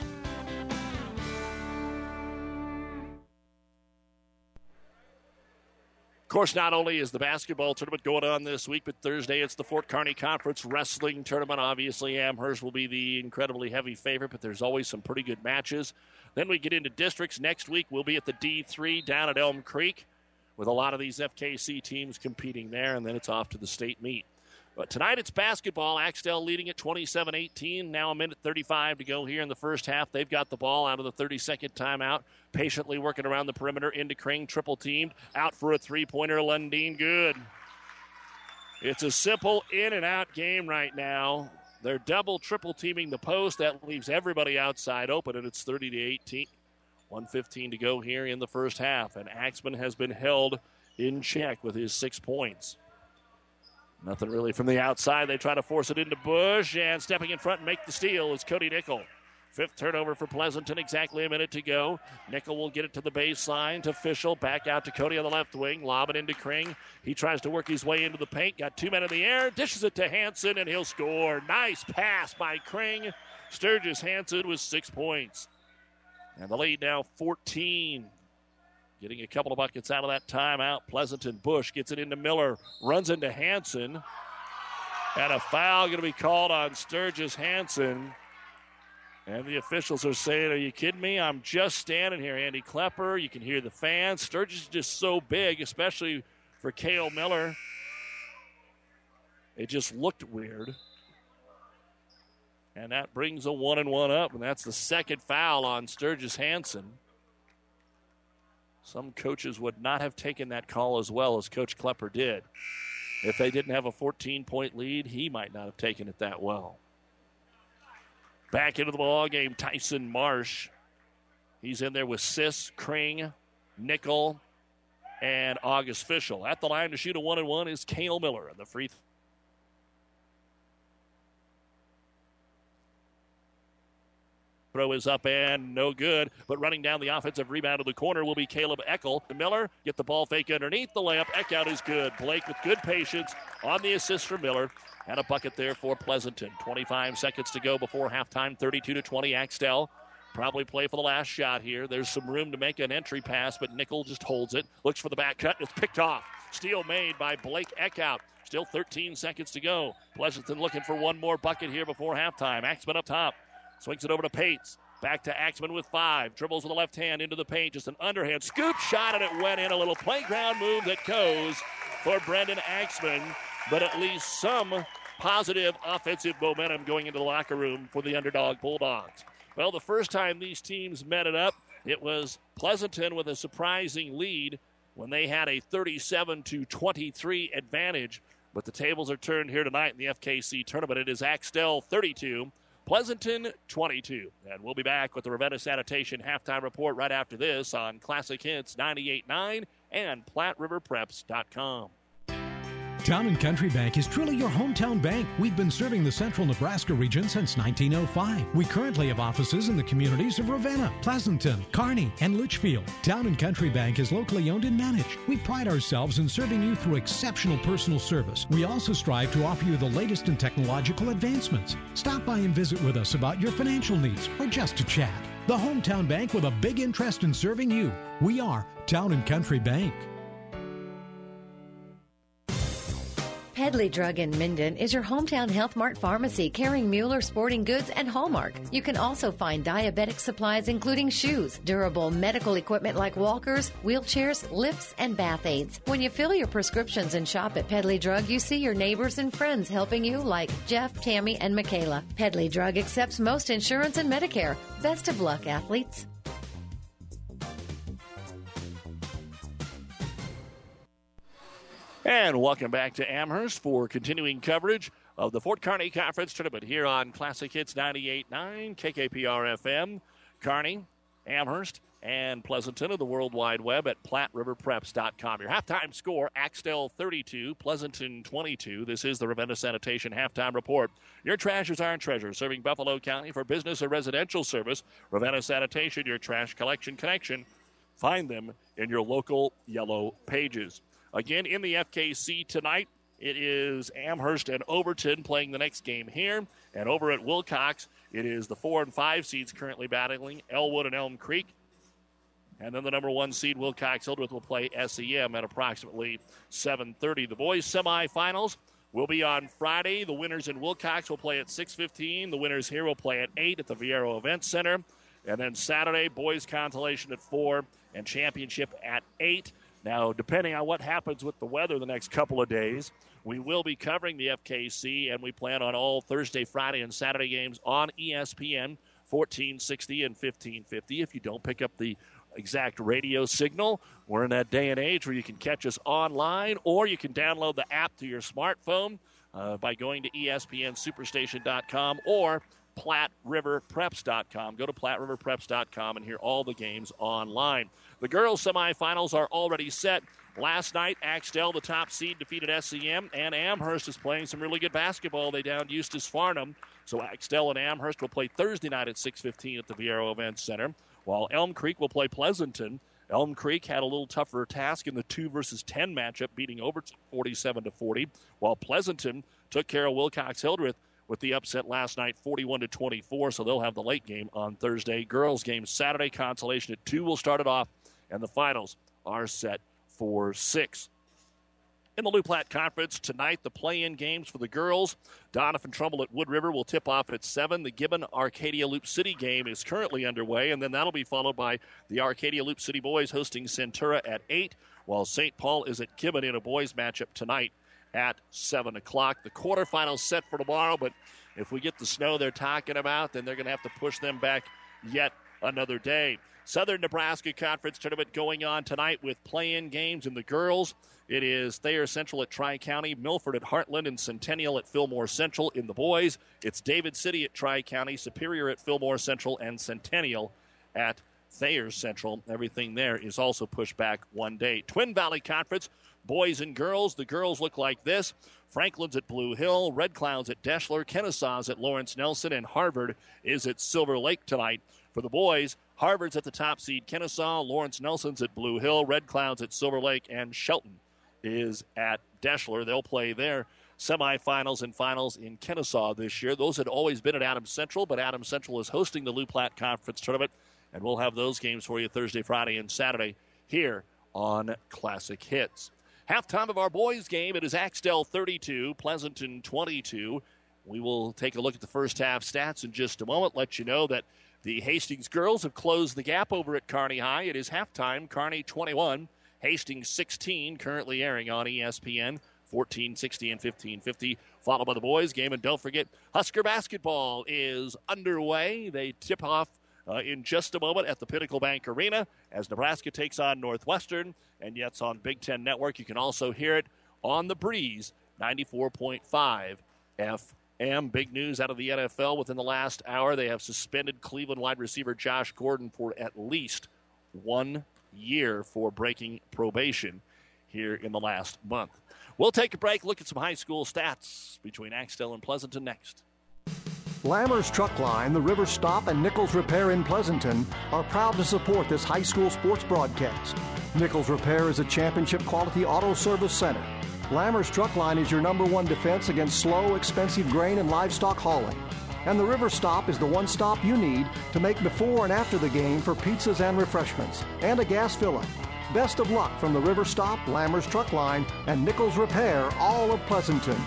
Of course, not only is the basketball tournament going on this week, but Thursday it's the Fort Kearney Conference Wrestling Tournament. Obviously, Amherst will be the incredibly heavy favorite, but there's always some pretty good matches. Then we get into districts. Next week, we'll be at the D three down at Elm Creek with a lot of these F K C teams competing there, and then it's off to the state meet. But tonight it's basketball. Axtell leading at twenty-seven eighteen. Now a minute thirty-five to go here in the first half. They've got the ball out of the thirty-second timeout. Patiently working around the perimeter into Kring. Triple teamed. Out for a three-pointer. Lundeen good. It's a simple in and out game right now. They're double, triple teaming the post. That leaves everybody outside open, and it's thirty to eighteen. one fifteen to go here in the first half. And Axman has been held in check with his six points. Nothing really from the outside. They try to force it into Bush, and stepping in front and make the steal is Cody Nickel. Fifth turnover for Pleasanton, exactly a minute to go. Nickel will get it to the baseline to Fischel. Back out to Cody on the left wing. Lob it into Kring. He tries to work his way into the paint. Got two men in the air. Dishes it to Hansen, and he'll score. Nice pass by Kring. Sturgis Hansen with six points. And the lead now fourteen. Getting a couple of buckets out of that timeout. Pleasanton. Bush gets it into Miller. Runs into Hansen. And a foul going to be called on Sturgis Hansen. And the officials are saying, are you kidding me? I'm just standing here. Andy Klepper, you can hear the fans. Sturgis is just so big, especially for Cale Miller. It just looked weird. And that brings a one and one up, and that's the second foul on Sturgis Hansen. Some coaches would not have taken that call as well as Coach Klepper did. If they didn't have a fourteen-point lead, he might not have taken it that well. Back into the ball game, Tyson Marsh. He's in there with Sis, Kring, Nickel, and August Fischel. At the line to shoot a one and one is Cale Miller, and the free throw. Throw is up and no good, but running down the offensive rebound of the corner will be Caleb Eckel. Miller get the ball fake underneath the layup. Eckout is good. Blake with good patience on the assist for Miller, and a bucket there for Pleasanton. twenty-five seconds to go before halftime. thirty-two to twenty. Axtell probably play for the last shot here. There's some room to make an entry pass, but Nickel just holds it. Looks for the back cut, and it's picked off. Steal made by Blake Eckout. Still thirteen seconds to go. Pleasanton looking for one more bucket here before halftime. Axman up top. Swings it over to Pates. Back to Axman with five. Dribbles with the left hand into the paint. Just an underhand scoop shot, and it went in. A little playground move that goes for Brendan Axman. But at least some positive offensive momentum going into the locker room for the underdog Bulldogs. Well, the first time these teams met it up, it was Pleasanton with a surprising lead when they had a thirty-seven to twenty-three advantage. But the tables are turned here tonight in the F K C tournament. It is Axtell thirty-two. Pleasanton twenty-two. And we'll be back with the Ravenna Sanitation halftime report right after this on Classic Hits ninety-eight point nine and Platte River Preps dot com. Town and Country Bank is truly your hometown bank. We've been serving the central Nebraska region since nineteen oh five. We currently have offices in the communities of Ravenna, Pleasanton, Kearney, and Litchfield. Town and Country Bank is locally owned and managed. We pride ourselves in serving you through exceptional personal service. We also strive to offer you the latest in technological advancements. Stop by and visit with us about your financial needs or just to chat. The hometown bank with a big interest in serving you. We are Town and Country Bank. Pedley Drug in Minden is your hometown Health Mart pharmacy carrying Mueller Sporting Goods and Hallmark. You can also find diabetic supplies including shoes, durable medical equipment like walkers, wheelchairs, lifts, and bath aids. When you fill your prescriptions and shop at Pedley Drug, you see your neighbors and friends helping you like Jeff, Tammy, and Michaela. Pedley Drug accepts most insurance and Medicare. Best of luck, athletes. And welcome back to Amherst for continuing coverage of the Fort Kearney Conference Tournament here on Classic Hits ninety-eight point nine, K K P R F M, Kearney, Amherst, and Pleasanton of the World Wide Web at Platte River Preps dot com. Your halftime score, Axtell thirty-two, Pleasanton twenty-two. This is the Ravenna Sanitation Halftime Report. Your trash is our treasure, serving Buffalo County for business or residential service. Ravenna Sanitation, your trash collection connection. Find them in your local yellow pages. Again, in the F K C tonight, it is Amherst and Overton playing the next game here. And over at Wilcox, it is the four and five seeds currently battling, Elwood and Elm Creek. And then the number one seed, Wilcox Hildreth, will play S E M at approximately seven thirty. The boys' semifinals will be on Friday. The winners in Wilcox will play at six fifteen. The winners here will play at eight at the Viero Event Center. And then Saturday, boys' consolation at four and championship at eight. Now, depending on what happens with the weather the next couple of days, we will be covering the F K C, and we plan on all Thursday, Friday, and Saturday games on E S P N, fourteen sixty and fifteen fifty. If you don't pick up the exact radio signal, we're in that day and age where you can catch us online, or you can download the app to your smartphone uh, by going to E S P N superstation dot com or Platte River Preps dot com. Go to Platte River Preps dot com and hear all the games online. The girls' semifinals are already set. Last night, Axtell, the top seed, defeated S E M, and Amherst is playing some really good basketball. They downed Eustis Farnham. So Axtell and Amherst will play Thursday night at six fifteen at the Viero Event Center, while Elm Creek will play Pleasanton. Elm Creek had a little tougher task in the two versus ten matchup, beating Overton forty-seven to forty, while Pleasanton took care of Wilcox Hildreth with the upset last night, forty-one to twenty-four, so they'll have the late game on Thursday. Girls game Saturday, consolation at two will start it off, and the finals are set for six. In the Lou Platte Conference tonight, the play-in games for the girls. Doniphan Trumbull at Wood River will tip off at seven. The Gibbon Arcadia Loop City game is currently underway, and then that'll be followed by the Arcadia Loop City boys hosting Centura at eight, while Saint Paul is at Gibbon in a boys matchup tonight at seven o'clock. The quarterfinals set for tomorrow, but if we get the snow they're talking about, then they're going to have to push them back yet another day. Southern Nebraska Conference Tournament going on tonight with play-in games in the girls. It is Thayer Central at Tri-County, Milford at Heartland, and Centennial at Fillmore Central. In the boys, it's David City at Tri-County, Superior at Fillmore Central, and Centennial at Thayer Central. Everything there is also pushed back one day. Twin Valley Conference, boys and girls. The girls look like this. Franklin's at Blue Hill, Red Clouds at Deschler, Kennesaw's at Lawrence Nelson, and Harvard is at Silver Lake tonight. For the boys, Harvard's at the top seed, Kennesaw, Lawrence Nelson's at Blue Hill, Red Clouds at Silver Lake, and Shelton is at Deschler. They'll play their semifinals and finals in Kennesaw this year. Those had always been at Adams Central, but Adams Central is hosting the Lou Platte Conference Tournament, and we'll have those games for you Thursday, Friday, and Saturday here on Classic Hits. Halftime of our boys' game, it is Axtell thirty-two, Pleasanton twenty-two. We will take a look at the first half stats in just a moment, let you know that the Hastings girls have closed the gap over at Kearney High. It is halftime, Kearney twenty-one, Hastings sixteen, currently airing on E S P N, fourteen sixty and fifteen fifty, followed by the boys' game. And don't forget, Husker basketball is underway. They tip off Uh, in just a moment at the Pinnacle Bank Arena as Nebraska takes on Northwestern, and yet it's on Big Ten Network. You can also hear it on The Breeze, ninety-four point five F M. Big news out of the N F L within the last hour. They have suspended Cleveland wide receiver Josh Gordon for at least one year for breaking probation here in the last month. We'll take a break, look at some high school stats between Axtell and Pleasanton next. Lammers Truck Line, the River Stop, and Nichols Repair in Pleasanton are proud to support this high school sports broadcast. Nichols Repair is a championship quality auto service center. Lammers Truck Line is your number one defense against slow, expensive grain and livestock hauling. And the River Stop is the one stop you need to make before and after the game for pizzas and refreshments, and a gas fill-up. Best of luck from the River Stop, Lammers Truck Line, and Nichols Repair, all of Pleasanton.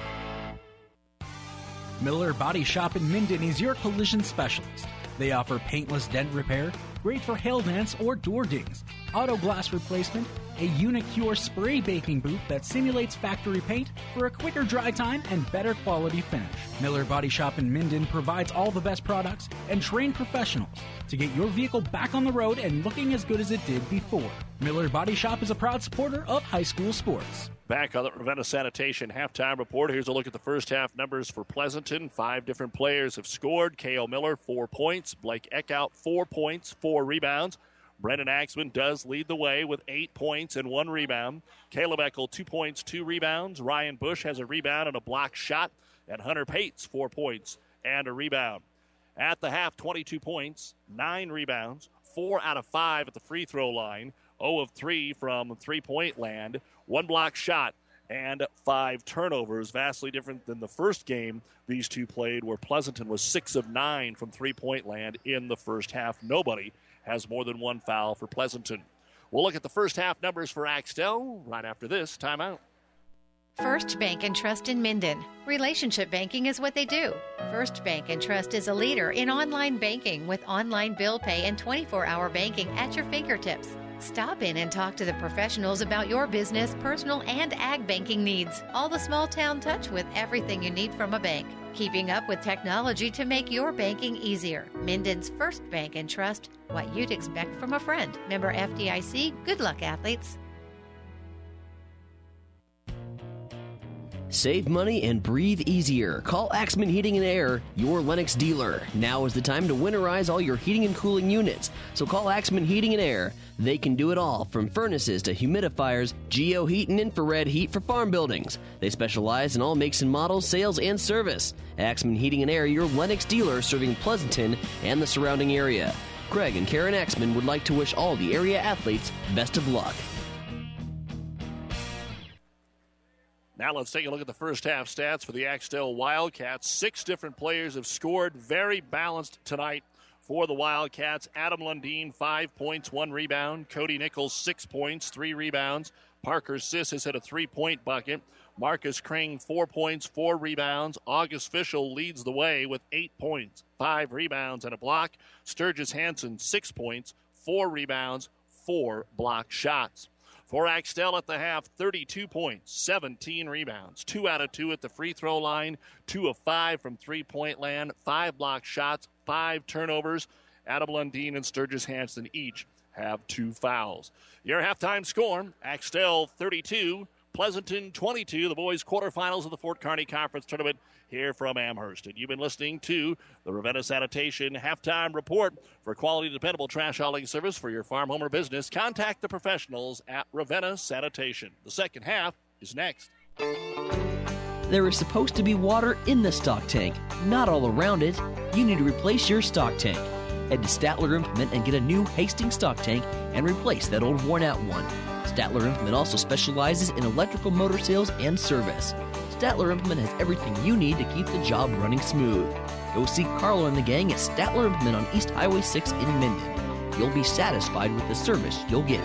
Miller Body Shop in Minden is your collision specialist. They offer paintless dent repair, great for hail dents or door dings, auto glass replacement, a Unicure spray baking booth that simulates factory paint for a quicker dry time and better quality finish. Miller Body Shop in Minden provides all the best products and trained professionals to get your vehicle back on the road and looking as good as it did before. Miller Body Shop is a proud supporter of high school sports. Back on the Ravenna Sanitation halftime report. Here's a look at the first half numbers for Pleasanton. Five different players have scored. Cale Miller, four points. Blake Eckhout, four points, four rebounds. Brendan Axman does lead the way with eight points and one rebound. Caleb Eckel, two points, two rebounds. Ryan Bush has a rebound and a blocked shot. And Hunter Pates, four points and a rebound. At the half, twenty-two points, nine rebounds, four out of five at the free throw line, zero of three from three-point land, one block shot, and five turnovers. Vastly different than the first game these two played, where Pleasanton was six of nine from three-point land in the first half. Nobody has more than one foul for Pleasanton. We'll look at the first half numbers for Axtell right after this timeout. First Bank and Trust in Minden. Relationship banking is what they do. First Bank and Trust is a leader in online banking with online bill pay and twenty-four hour banking at your fingertips. Stop in and talk to the professionals about your business, personal, and ag banking needs. All the small town touch with everything you need from a bank. Keeping up with technology to make your banking easier. Minden's First Bank and Trust. What you'd expect from a friend. Member F D I C. Good luck, athletes. Save money and breathe easier. Call Axman Heating and Air, your Lennox dealer. Now is the time to winterize all your heating and cooling units. So call Axman Heating and Air. They can do it all, from furnaces to humidifiers, geo-heat and infrared heat for farm buildings. They specialize in all makes and models, sales, and service. Axman Heating and Air, your Lennox dealer, serving Pleasanton and the surrounding area. Craig and Karen Axman would like to wish all the area athletes best of luck. Now let's take a look at the first half stats for the Axtell Wildcats. Six different players have scored. Very balanced tonight for the Wildcats. Adam Lundeen, five points, one rebound. Cody Nichols, six points, three rebounds. Parker Siss has hit a three-point bucket. Marcus Kring, four points, four rebounds. August Fischel leads the way with eight points, five rebounds, and a block. Sturgis Hansen, six points, four rebounds, four block shots. For Axtell at the half, thirty-two points, seventeen rebounds, two out of two at the free throw line, two of five from three-point land, five block shots, five turnovers. Adam Lundeen and Sturgis Hansen each have two fouls. Your halftime score, Axtell thirty-two, Pleasanton twenty-two, the boys' quarterfinals of the Fort Kearney Conference Tournament here from Amherst. And you've been listening to the Ravenna Sanitation Halftime Report. For quality, dependable trash hauling service for your farm, home, or business, contact the professionals at Ravenna Sanitation. The second half is next. There is supposed to be water in the stock tank, not all around it. You need to replace your stock tank. Head to Statler Implement and get a new Hastings stock tank and replace that old worn-out one. Statler Implement also specializes in electrical motor sales and service. Statler Implement has everything you need to keep the job running smooth. Go see Carlo and the gang at Statler Implement on East Highway six in Minden. You'll be satisfied with the service you'll get.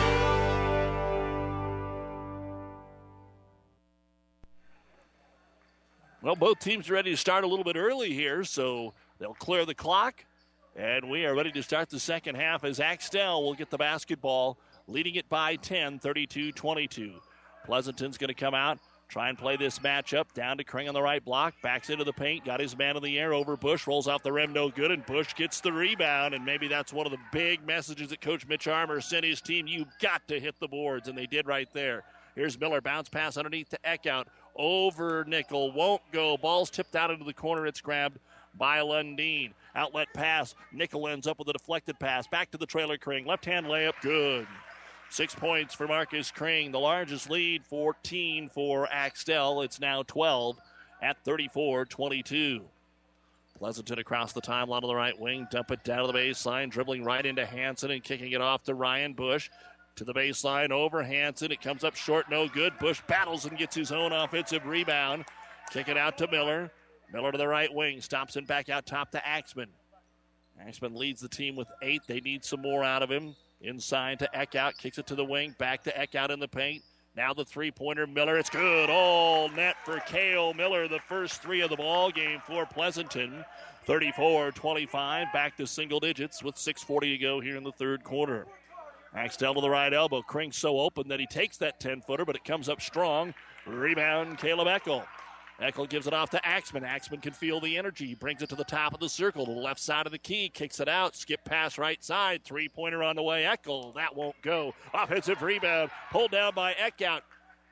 Well, both teams are ready to start a little bit early here, so they'll clear the clock. And we are ready to start the second half as Axtell will get the basketball, leading it by ten, thirty-two twenty-two. Pleasanton's going to come out, try and play this matchup. Down to Kring on the right block, backs into the paint, got his man in the air over Bush, rolls off the rim, no good, and Bush gets the rebound. And maybe that's one of the big messages that Coach Mitch Armour sent his team. You've got to hit the boards, and they did right there. Here's Miller, bounce pass underneath to Eckhout, over Nickel, won't go. Ball's tipped out into the corner, it's grabbed by Lundeen. Outlet pass, Nickel ends up with a deflected pass. Back to the trailer, Kring, left-hand layup, good. Six points for Marcus Kring, the largest lead, fourteen for Axtell. It's now twelve at thirty-four twenty-two. Pleasanton across the timeline on the right wing, dump it down to the baseline, dribbling right into Hansen and kicking it off to Ryan Bush. To the baseline, over Hansen. It comes up short, no good. Bush battles and gets his own offensive rebound. Kick it out to Miller. Miller to the right wing, stops it back out top to Axman. Axman leads the team with eight. They need some more out of him. Inside to Eckhout, kicks it to the wing, back to Eckhout in the paint. Now the three-pointer, Miller. It's good. All net for Cale Miller, the first three of the ball game for Pleasanton. thirty-four twenty-five, back to single digits with six forty to go here in the third quarter. Axtell to the right elbow. Kring so open that he takes that ten-footer, but it comes up strong. Rebound, Caleb Eckel. Eckel gives it off to Axman. Axman can feel the energy. He brings it to the top of the circle, to the left side of the key. Kicks it out. Skip pass right side. Three-pointer on the way. Eckel. That won't go. Offensive rebound. Pulled down by Eckhout.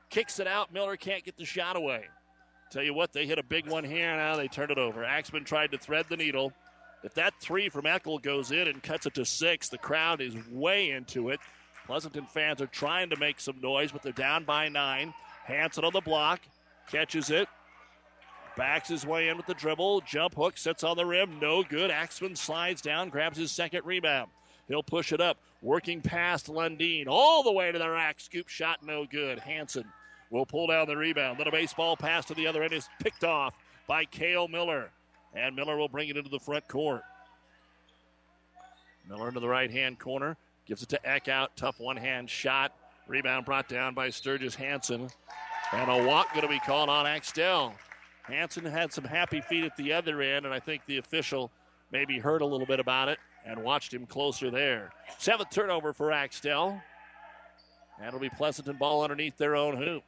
Kicks it out. Miller can't get the shot away. Tell you what, they hit a big one here. Now they turn it over. Axman tried to thread the needle. If that three from Eckel goes in and cuts it to six, the crowd is way into it. Pleasanton fans are trying to make some noise, but they're down by nine. Hanson on the block. Catches it. Backs his way in with the dribble. Jump hook. Sits on the rim. No good. Axman slides down. Grabs his second rebound. He'll push it up. Working past Lundeen. All the way to the rack. Scoop shot. No good. Hanson will pull down the rebound. Then a baseball pass to the other end is picked off by Cale Miller. And Miller will bring it into the front court. Miller into the right-hand corner. Gives it to Eckhout. Tough one-hand shot. Rebound brought down by Sturgis Hanson. And a walk going to be called on Axtell. Hanson had some happy feet at the other end, and I think the official maybe heard a little bit about it and watched him closer there. Seventh turnover for Axtell. And it'll be Pleasanton ball underneath their own hoop.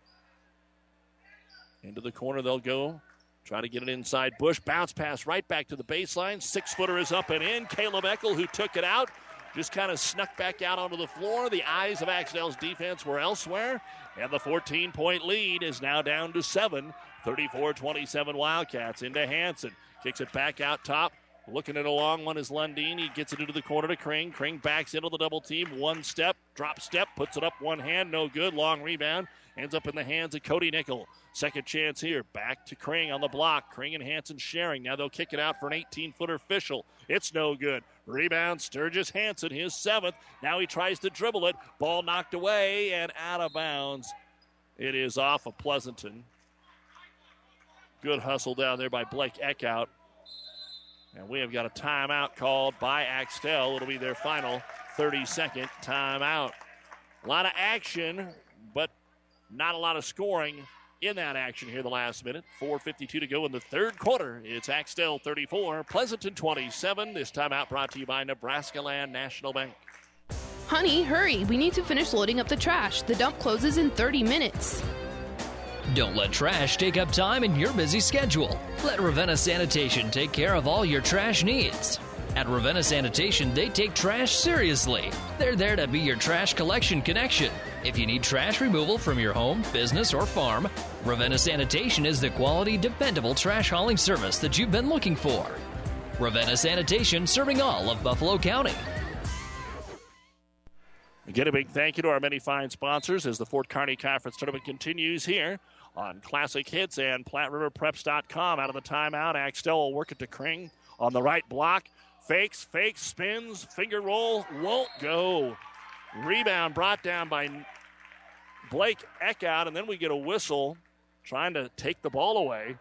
Into the corner they'll go. Try to get it inside Bush. Bounce pass right back to the baseline. Six-footer is up and in. Caleb Eckel, who took it out, just kind of snuck back out onto the floor. The eyes of Axtell's defense were elsewhere. And the fourteen-point lead is now down to seven. thirty-four twenty-seven Wildcats into Hanson. Kicks it back out top. Looking at a long one is Lundeen. He gets it into the corner to Kring. Kring backs into the double team. One step, drop step, puts it up one hand. No good. Long rebound. Ends up in the hands of Cody Nickel. Second chance here. Back to Kring on the block. Kring and Hanson sharing. Now they'll kick it out for an eighteen-footer Fischel. It's no good. Rebound, Sturgis Hanson, his seventh. Now he tries to dribble it. Ball knocked away and out of bounds. It is off of Pleasanton. Good hustle down there by Blake Eckhout. And we have got a timeout called by Axtell. It'll be their final thirty-second timeout. A lot of action, but not a lot of scoring in that action here the last minute. four fifty-two to go in the third quarter. It's Axtell thirty-four, Pleasanton twenty-seven. This timeout brought to you by Nebraska Land National Bank. Honey, hurry. We need to finish loading up the trash. The dump closes in thirty minutes. Don't let trash take up time in your busy schedule. Let Ravenna Sanitation take care of all your trash needs. At Ravenna Sanitation, they take trash seriously. They're there to be your trash collection connection. If you need trash removal from your home, business, or farm, Ravenna Sanitation is the quality, dependable trash hauling service that you've been looking for. Ravenna Sanitation, serving all of Buffalo County. Again, a big thank you to our many fine sponsors as the Fort Kearney Conference Tournament continues here on Classic Hits and Platte River Preps dot com. Out of the timeout, Axtell will work it to Kring on the right block. Fakes, fakes, spins, finger roll, won't go. Rebound brought down by Blake Eckhout, and then we get a whistle trying to take the ball away.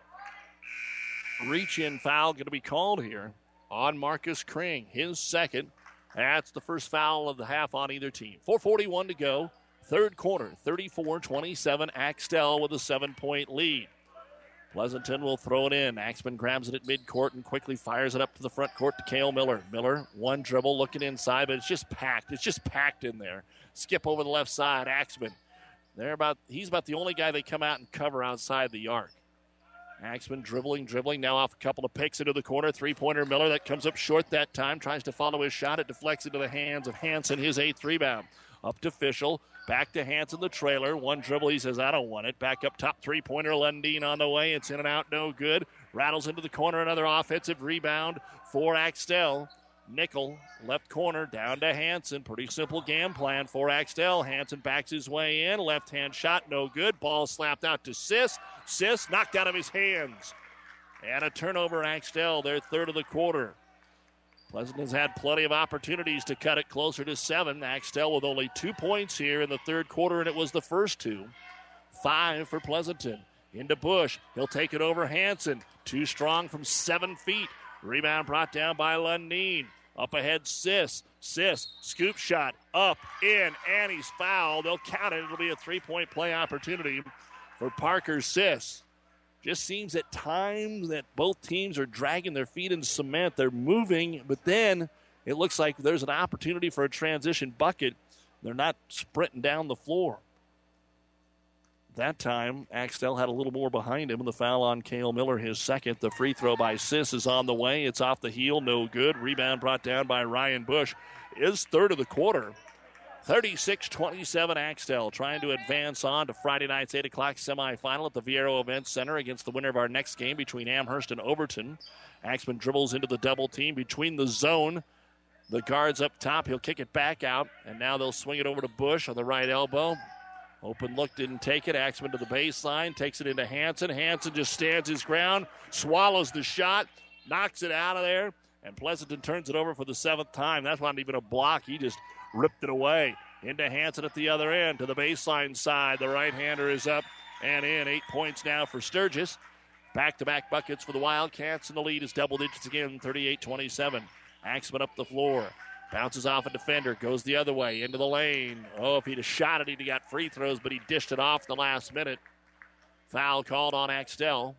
Reach-in foul going to be called here on Marcus Kring, his second. That's the first foul of the half on either team. four forty-one to go. Third quarter, thirty-four twenty-seven. Axtell with a seven-point lead. Pleasanton will throw it in. Axman grabs it at midcourt and quickly fires it up to the front court to Cale Miller. Miller, one dribble, looking inside, but it's just packed. It's just packed in there. Skip over the left side. Axman. They're about, he's about the only guy they come out and cover outside the arc. Axman dribbling, dribbling, now off a couple of picks into the corner. Three-pointer Miller, that comes up short that time. Tries to follow his shot. It deflects into the hands of Hanson, his eighth rebound. Up to Fischel. Back to Hanson, the trailer. One dribble, he says, I don't want it. Back up top, three-pointer Lundeen on the way. It's in and out, no good. Rattles into the corner, another offensive rebound for Axtell. Nickel, left corner, down to Hanson. Pretty simple game plan for Axtell. Hanson backs his way in. Left-hand shot, no good. Ball slapped out to Sis. Sis knocked out of his hands. And a turnover, Axtell, their third of the quarter. Pleasanton's had plenty of opportunities to cut it closer to seven. Axtell with only two points here in the third quarter, and it was the first two. Five for Pleasanton. Into Bush. He'll take it over Hanson. Too strong from seven feet. Rebound brought down by Lundeen. Up ahead, Sis. Sis, scoop shot, up, in, and he's fouled. They'll count it. It'll be a three-point play opportunity for Parker Sis. Just seems at times that both teams are dragging their feet in cement. They're moving, but then it looks like there's an opportunity for a transition bucket. They're not sprinting down the floor. That time, Axtell had a little more behind him, and the foul on Cale Miller, his second. The free throw by Sis is on the way. It's off the heel, no good. Rebound brought down by Ryan Bush. His third of the quarter. thirty-six twenty-seven Axtell trying to advance on to Friday night's eight o'clock semifinal at the Viero Events Center against the winner of our next game between Amherst and Overton. Axman dribbles into the double team between the zone. The guards up top. He'll kick it back out, and now they'll swing it over to Bush on the right elbow. Open look, didn't take it. Axman to the baseline, takes it into Hanson. Hanson just stands his ground, swallows the shot, knocks it out of there, and Pleasanton turns it over for the seventh time. That's not even a block. He just ripped it away. Into Hanson at the other end, to the baseline side. The right-hander is up and in. Eight points now for Sturgis. Back-to-back buckets for the Wildcats, and the lead is double digits again, thirty-eight twenty-seven. Axman up the floor. Bounces off a defender, goes the other way, into the lane. Oh, if he'd have shot it, he'd have got free throws, but he dished it off the last minute. Foul called on Axtell.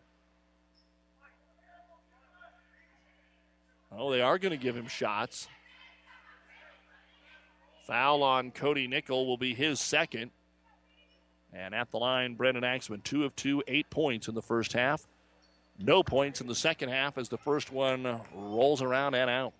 Oh, they are going to give him shots. Foul on Cody Nickel will be his second. And at the line, Brendan Axman, two of two, eight points in the first half. No points in the second half as the first one rolls around and out.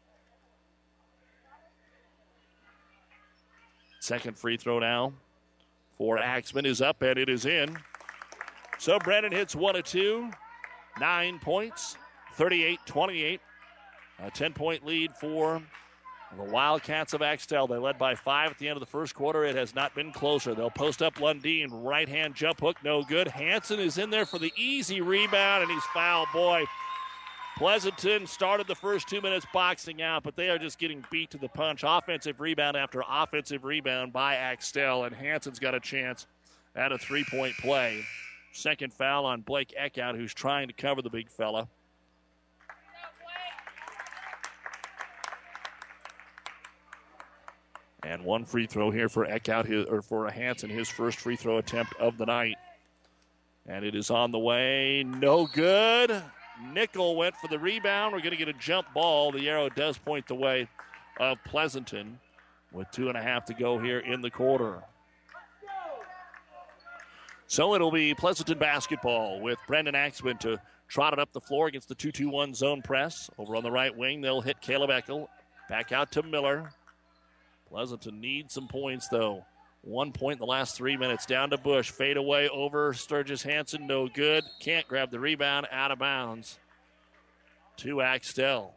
Second free throw now for Axman is up, and it is in. So Brennan hits one of two. Nine points, thirty-eight twenty-eight. A ten-point lead for the Wildcats of Axtell. They led by five at the end of the first quarter. It has not been closer. They'll post up Lundeen. Right-hand jump hook, no good. Hanson is in there for the easy rebound, and he's fouled. Boy, Pleasanton started the first two minutes boxing out, but they are just getting beat to the punch. Offensive rebound after offensive rebound by Axtell, and Hanson's got a chance at a three-point play. Second foul on Blake Eckhout, who's trying to cover the big fella. And one free throw here for Eckhout, his, or for Hanson, his first free throw attempt of the night. And it is on the way. No good. Nickel went for the rebound. We're going to get a jump ball. The arrow does point the way of Pleasanton with two and a half to go here in the quarter. So it'll be Pleasanton basketball with Brendan Axman to trot it up the floor against the two two one zone press. Over on the right wing, they'll hit Caleb Eckel. Back out to Miller. Pleasanton needs some points, though. One point in the last three minutes. Down to Bush. Fade away over Sturgis Hanson. No good. Can't grab the rebound. Out of bounds to Axtell.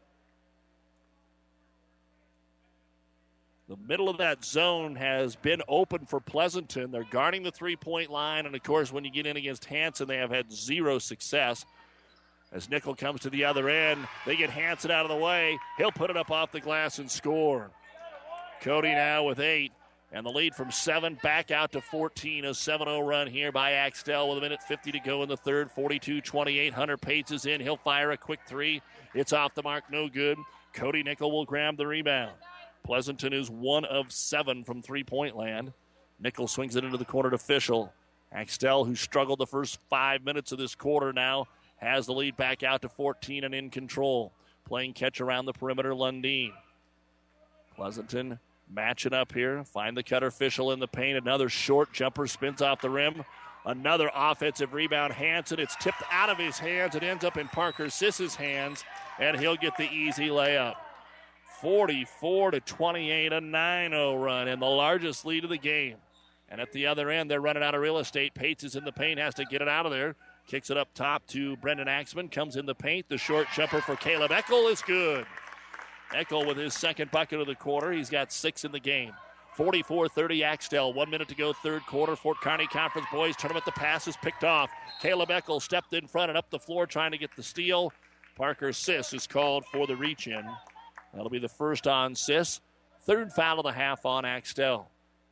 The middle of that zone has been open for Pleasanton. They're guarding the three-point line, and, of course, when you get in against Hanson, they have had zero success. As Nickel comes to the other end, they get Hanson out of the way. He'll put it up off the glass and score. Cody now with eight. And the lead from seven back out to fourteen. A seven oh run here by Axtell with a minute fifty to go in the third. forty-two twenty-eight. Hunter Pates is in. He'll fire a quick three. It's off the mark. No good. Cody Nickel will grab the rebound. Pleasanton is one of seven from three-point land. Nickel swings it into the corner to Fischel. Axtell, who struggled the first five minutes of this quarter now, has the lead back out to fourteen and in control. Playing catch around the perimeter, Lundeen. Pleasanton matching up here. Find the cutter. Fischel in the paint. Another short jumper spins off the rim. Another offensive rebound. Hanson. It's tipped out of his hands. It ends up in Parker Siss's hands, and he'll get the easy layup. forty-four to twenty-eight, a nine oh run, and the largest lead of the game. And at the other end, they're running out of real estate. Pates is in the paint, has to get it out of there. Kicks it up top to Brendan Axman. Comes in the paint. The short jumper for Caleb Eckel is good. Eckel with his second bucket of the quarter. He's got six in the game. forty-four thirty Axtell. One minute to go, third quarter. Fort Kearney Conference boys tournament. The pass is picked off. Caleb Eckel stepped in front and up the floor trying to get the steal. Parker Siss is called for the reach-in. That'll be the first on Siss. Third foul of the half on Axtell.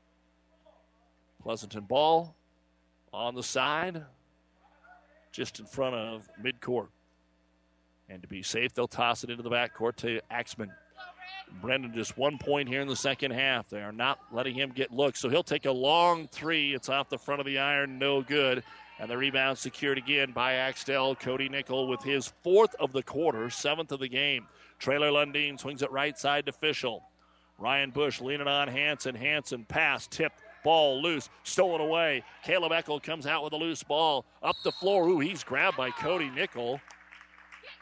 Pleasanton ball on the side, just in front of midcourt. And to be safe, they'll toss it into the backcourt to Axman. Brendan just one point here in the second half. They are not letting him get looks, so he'll take a long three. It's off the front of the iron, no good. And the rebound secured again by Axtell. Cody Nickel with his fourth of the quarter, seventh of the game. Traylor Lundeen swings it right side to Fischel. Ryan Bush leaning on Hanson. Hanson pass, tipped, ball loose, stolen away. Caleb Eckel comes out with a loose ball. Up the floor. Ooh, he's grabbed by Cody Nickel.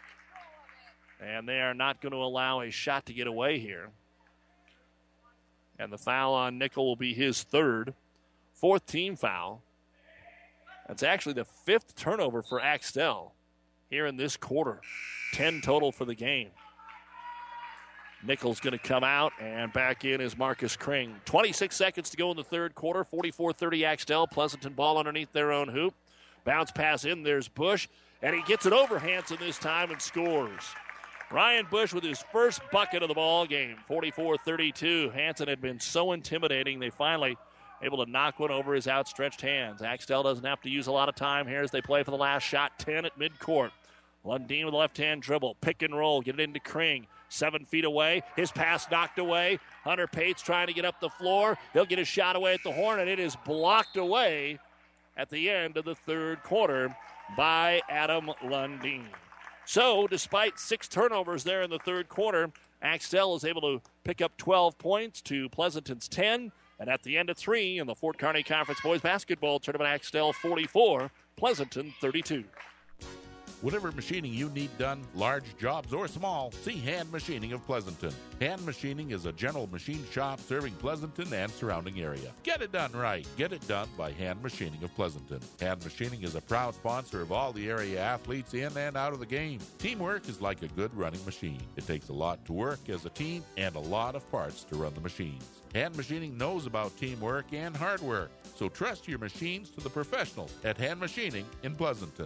And they are not going to allow a shot to get away here. And the foul on Nickel will be his third. Fourth team foul. That's actually the fifth turnover for Axtell here in this quarter. Ten total for the game. Nickel's going to come out, and back in is Marcus Kring. twenty-six seconds to go in the third quarter. forty-four thirty Axtell. Pleasanton ball underneath their own hoop. Bounce pass in. There's Bush, and he gets it over Hanson this time and scores. Ryan Bush with his first bucket of the ball game. forty-four thirty-two. Hanson had been so intimidating, they finally able to knock one over his outstretched hands. Axtell doesn't have to use a lot of time here as they play for the last shot. ten at midcourt. Lundeen with a left-hand dribble. Pick and roll. Get it into Kring. Seven feet away. His pass knocked away. Hunter Pates trying to get up the floor. He'll get his shot away at the horn, and it is blocked away at the end of the third quarter by Adam Lundeen. So, despite six turnovers there in the third quarter, Axtell is able to pick up twelve points to Pleasanton's ten. And at the end of three in the Fort Kearney Conference Boys Basketball Tournament, Axtell forty-four, Pleasanton thirty-two. Whatever machining you need done, large jobs or small, see Hand Machining of Pleasanton. Hand Machining is a general machine shop serving Pleasanton and surrounding area. Get it done right. Get it done by Hand Machining of Pleasanton. Hand Machining is a proud sponsor of all the area athletes in and out of the game. Teamwork is like a good running machine. It takes a lot to work as a team and a lot of parts to run the machines. Hand Machining knows about teamwork and hard work, so trust your machines to the professionals at Hand Machining in Pleasanton.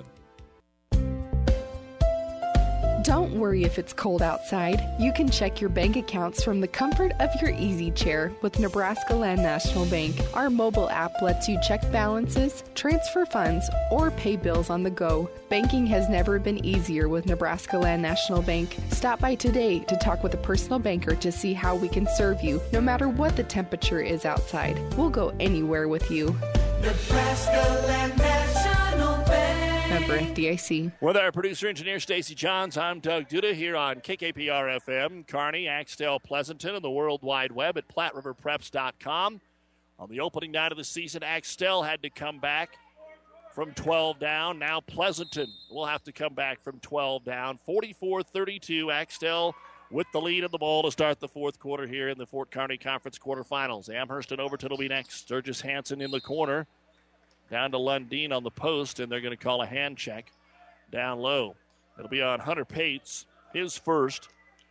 Don't worry if it's cold outside. You can check your bank accounts from the comfort of your easy chair with Nebraska Land National Bank. Our mobile app lets you check balances, transfer funds, or pay bills on the go. Banking has never been easier with Nebraska Land National Bank. Stop by today to talk with a personal banker to see how we can serve you, no matter what the temperature is outside. We'll go anywhere with you. Nebraska Land National Bank. Member F D I C. With our producer engineer Stacy Johns, I'm Doug Duda here on K K P R F M, Kearney, Axtell, Pleasanton, and the World Wide Web at Platte River Preps dot com. On the opening night of the season, Axtell had to come back from twelve down. Now Pleasanton will have to come back from twelve down. forty-four thirty-two, Axtell with the lead of the ball to start the fourth quarter here in the Fort Kearney Conference quarterfinals. Amherst and Overton will be next. Sturgis Hanson in the corner. Down to Lundeen on the post, and they're going to call a hand check down low. It'll be on Hunter Pates, his first.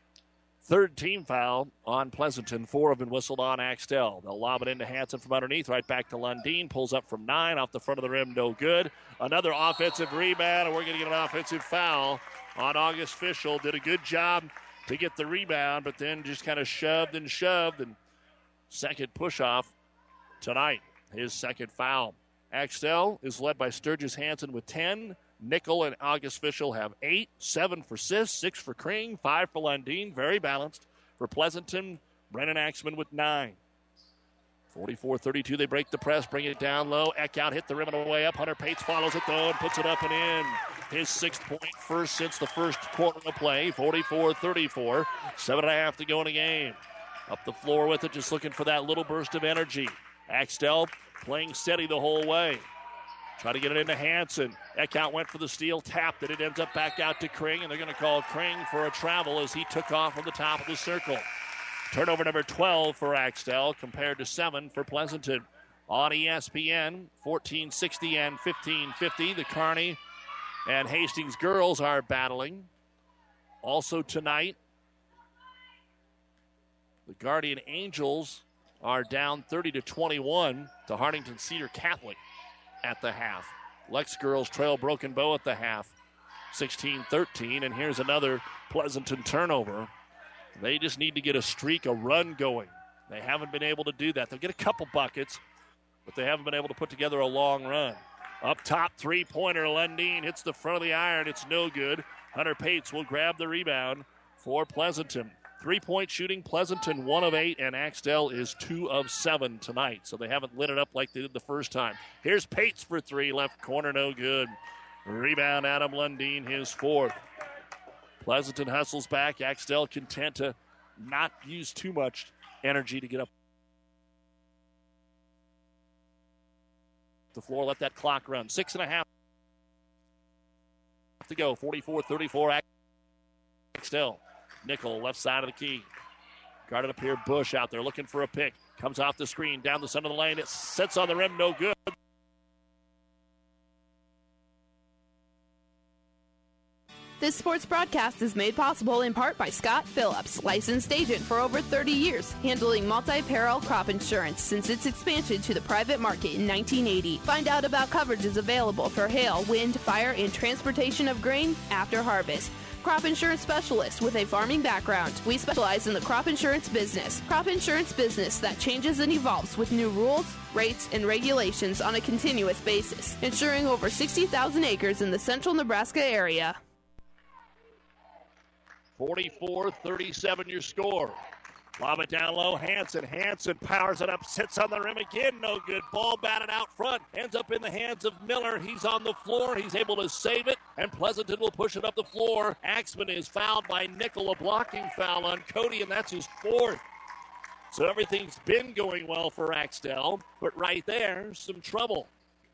Third team foul on Pleasanton. Four have been whistled on Axtell. They'll lob it into Hanson from underneath, right back to Lundeen. Pulls up from nine, off the front of the rim, no good. Another offensive rebound, and we're going to get an offensive foul on August Fischel. Did a good job to get the rebound, but then just kind of shoved and shoved. And second push-off tonight, his second foul. Axtell is led by Sturgis Hanson with ten. Nickel and August Fischel have eight. Seven for Sis, six for Kring, five for Lundeen. Very balanced. For Pleasanton, Brennan Axman with nine. forty-four thirty-two, they break the press, bring it down low. Eckhout hit the rim on the way up. Hunter Pates follows it, though, and puts it up and in. His sixth point first since the first quarter of play. forty-four thirty-four. Seven and a half to go in the game. Up the floor with it, just looking for that little burst of energy. Axtell playing steady the whole way. Try to get it into Hanson. Eckhout went for the steal, tapped it. It ends up back out to Kring, and they're going to call Kring for a travel as he took off from the top of the circle. Turnover number twelve for Axtell compared to seven for Pleasanton. On E S P N, fourteen sixty and fifteen fifty. The Kearney and Hastings girls are battling. Also tonight, the Guardian Angels are down thirty to twenty-one to Hartington Cedar Catholic at the half. Lex girls trail Broken Bow at the half, sixteen thirteen. And here's another Pleasanton turnover. They just need to get a streak, a run going. They haven't been able to do that. They'll get a couple buckets, but they haven't been able to put together a long run. Up top, three-pointer. Lundeen hits the front of the iron. It's no good. Hunter Pates will grab the rebound for Pleasanton. Three-point shooting, Pleasanton one of eight, and Axtell is two of seven tonight. So they haven't lit it up like they did the first time. Here's Pates for three, left corner, no good. Rebound, Adam Lundeen, his fourth. Pleasanton hustles back. Axtell content to not use too much energy to get up the floor. Let that clock run. Six and a half to go. forty-four thirty-four, Axtell. Nickel, left side of the key. Guarded up here, Bush out there looking for a pick. Comes off the screen, down the center of the lane. It sits on the rim, no good. This sports broadcast is made possible in part by Scott Phillips, licensed agent for over thirty years, handling multi-peril crop insurance since its expansion to the private market in nineteen eighty. Find out about coverages available for hail, wind, fire, and transportation of grain after harvest. Crop insurance specialist with a farming background. We specialize in the crop insurance business. Crop insurance business that changes and evolves with new rules, rates, and regulations on a continuous basis, insuring over sixty thousand acres in the central Nebraska area. forty-four thirty-seven your score. Lob it down low. Hanson. Hanson powers it up. Sits on the rim again. No good. Ball batted out front. Ends up in the hands of Miller. He's on the floor. He's able to save it. And Pleasanton will push it up the floor. Axman is fouled by Nickel. A blocking foul on Cody, and that's his fourth. So everything's been going well for Axtell. But right there, some trouble.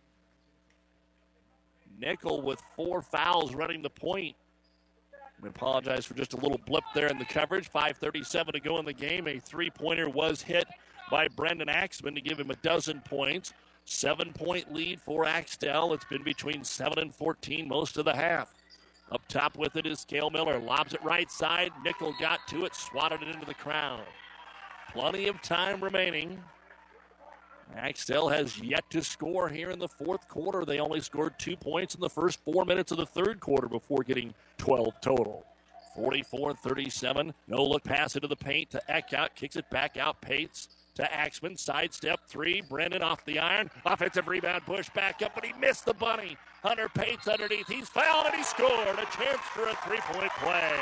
Nickel with four fouls running the point. We apologize for just a little blip there in the coverage. five thirty-seven to go in the game. A three-pointer was hit by Brendan Axman to give him a dozen points. Seven-point lead for Axtell. It's been between seven and fourteen most of the half. Up top with it is Cale Miller. Lobs it right side. Nickel got to it, swatted it into the crowd. Plenty of time remaining. Axtell has yet to score here in the fourth quarter. They only scored two points in the first four minutes of the third quarter before getting twelve total. forty-four thirty-seven. No look pass into the paint to Eckhout. Kicks it back out. Pates to Axman. Sidestep three. Brendan off the iron. Offensive rebound. Bush back up, but he missed the bunny. Hunter Pates underneath. He's fouled and he scored. A chance for a three-point play.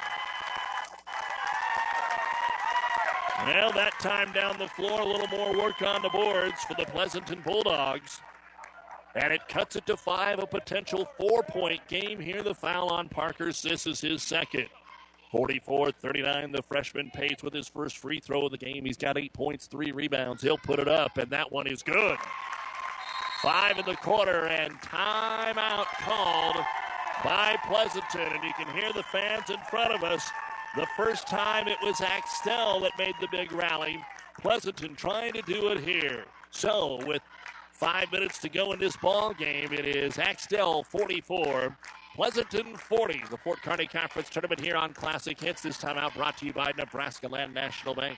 Well, that time down the floor, a little more work on the boards for the Pleasanton Bulldogs. And it cuts it to five, a potential four-point game here. The foul on Parkers. This is his second. forty-four thirty-nine, the freshman Pates with his first free throw of the game. He's got eight points, three rebounds. He'll put it up, and that one is good. Five in the quarter, and timeout called by Pleasanton. And you can hear the fans in front of us. The first time it was Axtell that made the big rally. Pleasanton trying to do it here. So with five minutes to go in this ball game, it is Axtell forty-four, Pleasanton forty. The Fort Kearney Conference Tournament here on Classic Hits. This time out brought to you by Nebraska Land National Bank.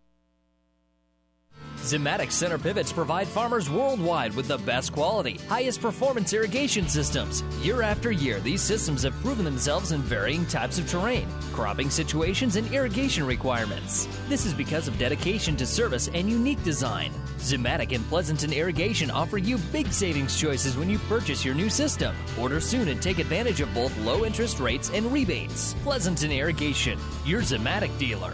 Zimmatic center pivots provide farmers worldwide with the best quality, highest performance irrigation systems. Year after year, these systems have proven themselves in varying types of terrain, cropping situations, and irrigation requirements. This is because of dedication to service and unique design. Zimmatic and Pleasanton Irrigation offer you big savings choices when you purchase your new system. Order soon and take advantage of both low interest rates and rebates. Pleasanton Irrigation, your Zimmatic dealer.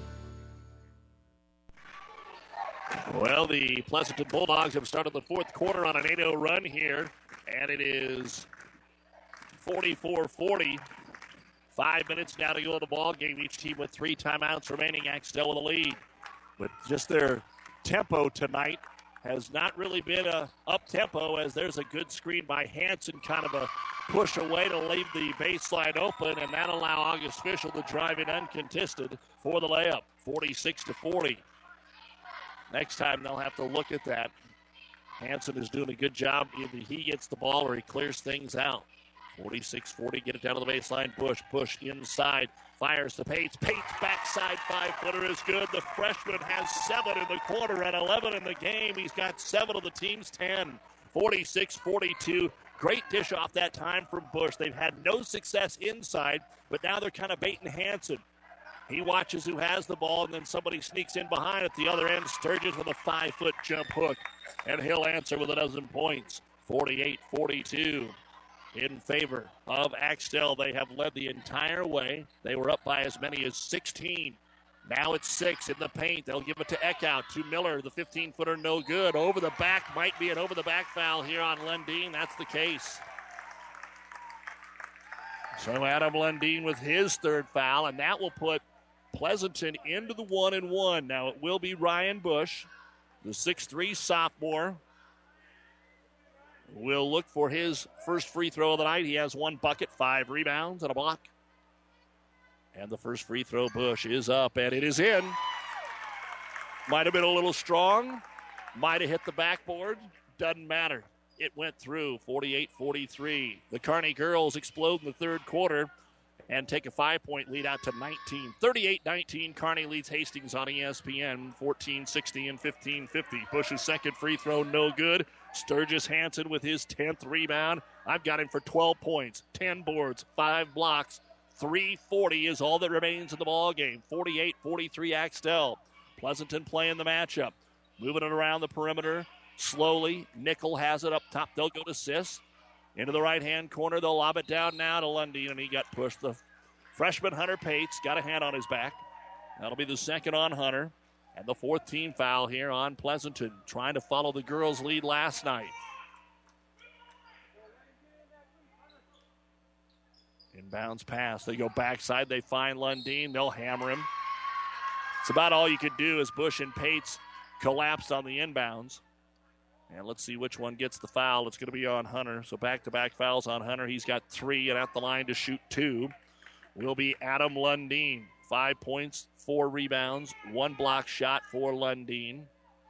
Well, the Pleasanton Bulldogs have started the fourth quarter on an eight oh run here, and it is forty-four forty. Five minutes now to go in the ball game. Each team with three timeouts remaining. Axtell with a lead. But just their tempo tonight has not really been a up-tempo, as there's a good screen by Hanson, kind of a push away to leave the baseline open, and that allow August Fischel to drive in uncontested for the layup, forty-six to forty. Next time they'll have to look at that. Hanson is doing a good job. Either he gets the ball or he clears things out. forty-six forty, get it down to the baseline. Bush, push inside. Fires to Pates. Pates backside five-footer is good. The freshman has seven in the quarter and eleven in the game. He's got seven of the team's ten. forty-six forty-two. Great dish off that time from Bush. They've had no success inside, but now they're kind of baiting Hanson. He watches who has the ball, and then somebody sneaks in behind at the other end. Sturgis with a five-foot jump hook, and he'll answer with a dozen points. forty-eight forty-two in favor of Axtell. They have led the entire way. They were up by as many as sixteen. Now it's six in the paint. They'll give it to Eckhout, to Miller. The fifteen-footer no good. Over the back might be an over-the-back foul here on Lundeen. That's the case. So Adam Lundeen with his third foul, and that will put Pleasanton into the one and one. Now it will be Ryan Bush, the six three sophomore. Will look for his first free throw of the night. He has one bucket, five rebounds, and a block. And the first free throw, Bush, is up, and it is in. Might have been a little strong. Might have hit the backboard. Doesn't matter. It went through, forty-eight forty-three. The Kearney girls explode in the third quarter and take a five-point lead out to nineteen. thirty-eight nineteen, Kearney leads Hastings on E S P N, fourteen sixty and fifteen fifty. Bush's second free throw, no good. Sturgis Hansen with his tenth rebound. I've got him for twelve points, ten boards, five blocks. three forty is all that remains in the ball game. forty-eight forty-three Axtell. Pleasanton playing the matchup. Moving it around the perimeter slowly. Nickel has it up top. They'll go to Sis. Into the right-hand corner. They'll lob it down now to Lundeen, and he got pushed. The freshman Hunter Pates got a hand on his back. That'll be the second on Hunter. And the fourth team foul here on Pleasanton, trying to follow the girls' lead last night. Inbounds pass. They go backside. They find Lundeen. They'll hammer him. It's about all you could do as Bush and Pates collapsed on the inbounds. And let's see which one gets the foul. It's going to be on Hunter. So back-to-back fouls on Hunter. He's got three and at the line to shoot two. Will be Adam Lundeen. Five points, four rebounds, one block shot for Lundeen.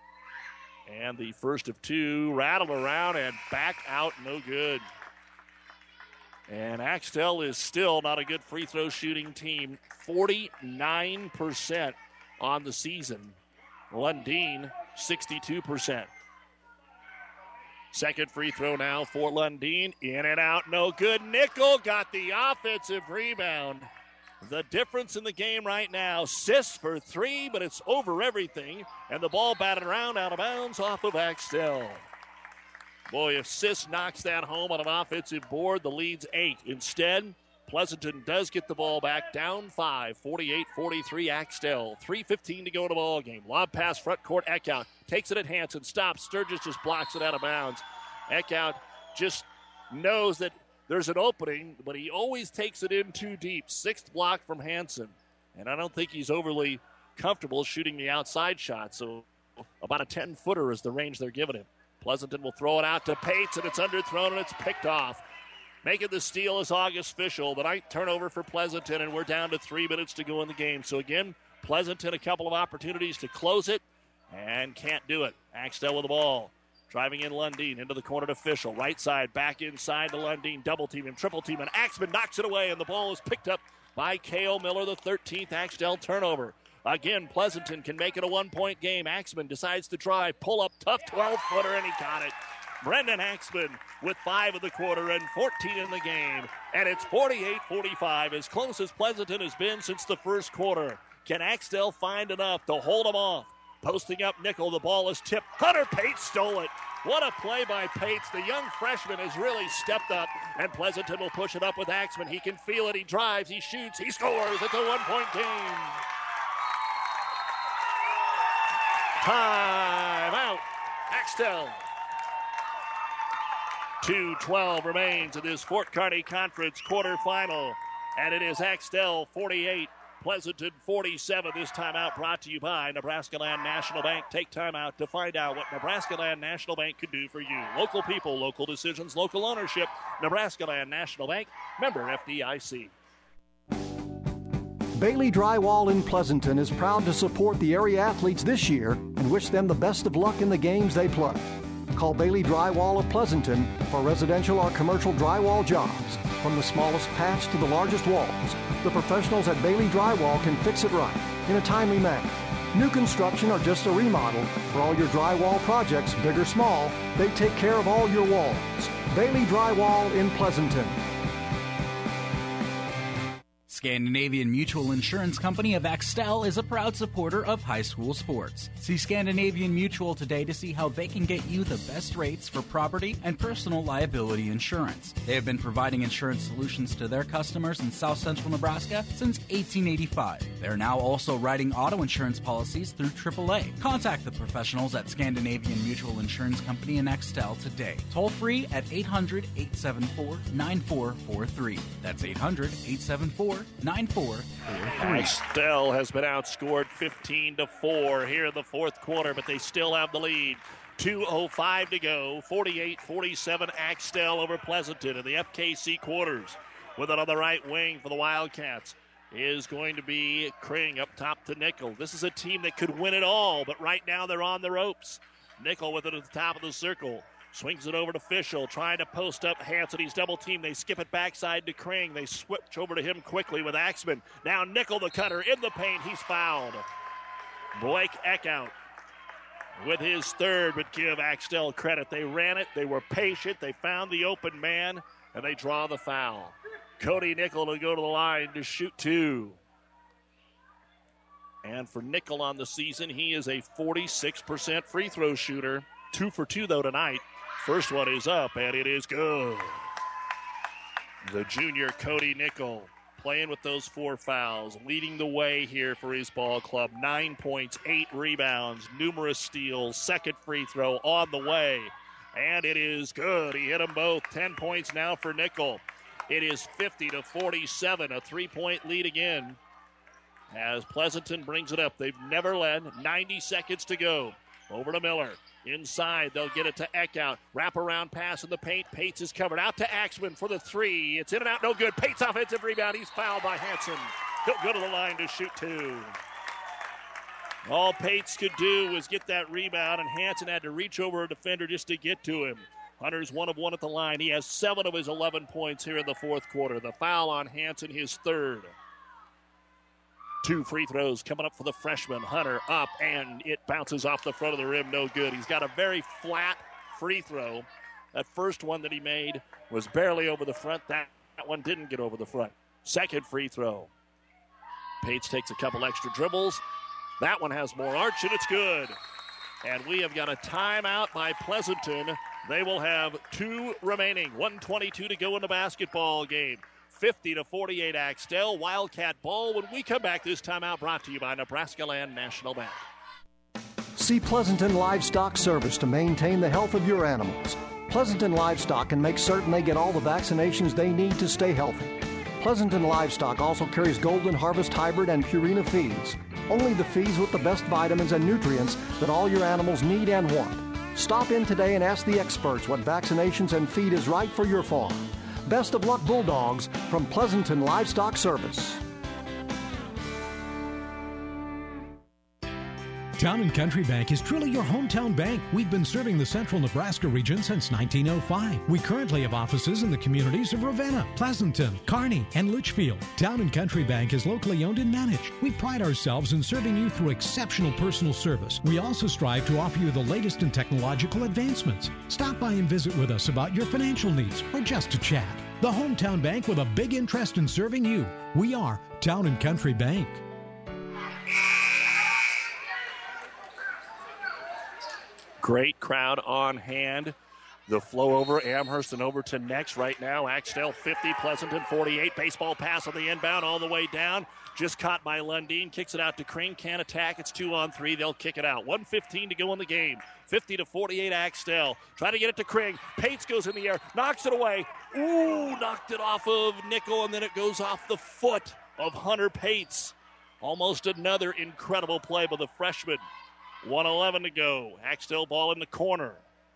And the first of two rattled around and back out, no good. And Axtell is still not a good free throw shooting team. forty-nine percent on the season. Lundeen, sixty-two percent. Second free throw now for Lundeen. In and out, no good. Nickel got the offensive rebound. The difference in the game right now, Sis for three, but it's over everything. And the ball batted around out of bounds off of Axtell. Boy, if Sis knocks that home on an offensive board, the lead's eight. Instead, Pleasanton does get the ball back, down five, forty-eight forty-three Axtell. three fifteen to go in the ball game. Lob pass front court, Eckhout takes it at Hansen, stops. Sturgis just blocks it out of bounds. Eckhout just knows that there's an opening, but he always takes it in too deep. Sixth block from Hansen. And I don't think he's overly comfortable shooting the outside shot, so about a ten-footer is the range they're giving him. Pleasanton will throw it out to Pates, and it's underthrown, and it's picked off. Making the steal is August Fischel. The ninth turnover for Pleasanton, and we're down to three minutes to go in the game. So again, Pleasanton a couple of opportunities to close it, and can't do it. Axtell with the ball. Driving in Lundeen into the corner to Fischel. Right side, back inside to Lundeen. Double team him, triple team, and Axman knocks it away, and the ball is picked up by Cale Miller, the thirteenth Axtell turnover. Again, Pleasanton can make it a one-point game. Axman decides to drive, pull up, tough twelve-footer, and he got it. Brendan Axman with five of the quarter and fourteen in the game. And it's forty-eight forty-five, as close as Pleasanton has been since the first quarter. Can Axtell find enough to hold them off? Posting up Nickel, the ball is tipped. Hunter Pates stole it. What a play by Pates. The young freshman has really stepped up, and Pleasanton will push it up with Axman. He can feel it. He drives. He shoots. He scores. It's a one-point game. Time out. Axtell. two twelve remains in this Fort Kearney Conference quarterfinal. And it is Axtell forty-eight, Pleasanton forty-seven. This timeout brought to you by Nebraska Land National Bank. Take time out to find out what Nebraska Land National Bank could do for you. Local people, local decisions, local ownership. Nebraska Land National Bank, member F D I C. Bailey Drywall in Pleasanton is proud to support the area athletes this year and wish them the best of luck in the games they play. Call Bailey Drywall of Pleasanton for residential or commercial drywall jobs. From the smallest patch to the largest walls, the professionals at Bailey Drywall can fix it right in a timely manner. New construction or just a remodel, for all your drywall projects, big or small, they take care of all your walls. Bailey Drywall in Pleasanton. Scandinavian Mutual Insurance Company of Axtell is a proud supporter of high school sports. See Scandinavian Mutual today to see how they can get you the best rates for property and personal liability insurance. They have been providing insurance solutions to their customers in south central Nebraska since eighteen eighty-five. They're now also writing auto insurance policies through triple A. Contact the professionals at Scandinavian Mutual Insurance Company in Axtell today. Toll free at eight hundred, eight seven four, nine four four three. That's eight hundred, eight seven four, nine four four three. Axtell has been outscored fifteen to four here in the fourth quarter, but they still have the lead. two oh five to go. forty-eight forty-seven Axtell over Pleasanton in the F K C quarters. With it on the right wing for the Wildcats. is going to be Kring up top to Nickel. This is a team that could win it all, but right now they're on the ropes. Nickel with it at the top of the circle. Swings it over to Fischel, trying to post up Hansen. He's double teamed. They skip it backside to Kring. They switch over to him quickly with Axman. Now Nickel, the cutter, in the paint. He's fouled. Blake Eckhout with his third would give Axtell credit. They ran it. They were patient. They found the open man, and they draw the foul. Cody Nickel to go to the line to shoot two. And for Nickel on the season, he is a forty-six percent free throw shooter. Two for two, though, tonight. First one is up, and it is good. The junior Cody Nickel playing with those four fouls, leading the way here for his ball club. Nine points, eight rebounds, numerous steals, second free throw on the way. And it is good. He hit them both. Ten points now for Nickel. It is fifty to forty-seven, a three-point lead again as Pleasanton brings it up. They've never led. ninety seconds to go. Over to Miller. Inside, they'll get it to Eckhout. Wraparound pass in the paint. Pates is covered. Out to Axman for the three. It's in and out, no good. Pates offensive rebound. He's fouled by Hansen. He'll go to the line to shoot two. All Pates could do was get that rebound, and Hansen had to reach over a defender just to get to him. Hunter's one of one at the line. He has seven of his eleven points here in the fourth quarter. The foul on Hansen, his third. Two free throws coming up for the freshman. Hunter up, and it bounces off the front of the rim. No good. He's got a very flat free throw. That first one that he made was barely over the front. That, that one didn't get over the front. Second free throw. Pates takes a couple extra dribbles. That one has more arch, and it's good. And we have got a timeout by Pleasanton. They will have two remaining. one twenty-two to go in the basketball game. fifty to forty-eight Axtell. Wildcat ball when we come back. This timeout brought to you by Nebraska Land National Bank. See Pleasanton Livestock Service to maintain the health of your animals. Pleasanton Livestock can make certain they get all the vaccinations they need to stay healthy. Pleasanton Livestock also carries Golden Harvest Hybrid and Purina feeds. Only the feeds with the best vitamins and nutrients that all your animals need and want. Stop in today and ask the experts what vaccinations and feed is right for your farm. Best of luck, Bulldogs, from Pleasanton Livestock Service. Town and Country Bank is truly your hometown bank. We've been serving the central Nebraska region since nineteen oh five. We currently have offices in the communities of Ravenna, Pleasanton, Kearney, and Litchfield. Town and Country Bank is locally owned and managed. We pride ourselves in serving you through exceptional personal service. We also strive to offer you the latest in technological advancements. Stop by and visit with us about your financial needs or just to chat. The hometown bank with a big interest in serving you. We are Town and Country Bank. Great crowd on hand. The flow over Amherst and over to next right now. Axtell fifty, Pleasanton forty-eight. Baseball pass on the inbound all the way down. Just caught by Lundeen. Kicks it out to Kring. Can't attack. It's two on three. They'll kick it out. one fifteen to go in the game. fifty to forty-eight Axtell. Trying to get it to Kring. Pates goes in the air. Knocks it away. Ooh, knocked it off of Nickel, and then it goes off the foot of Hunter Pates. Almost another incredible play by the freshman. one eleven to go. Axtell ball in the corner.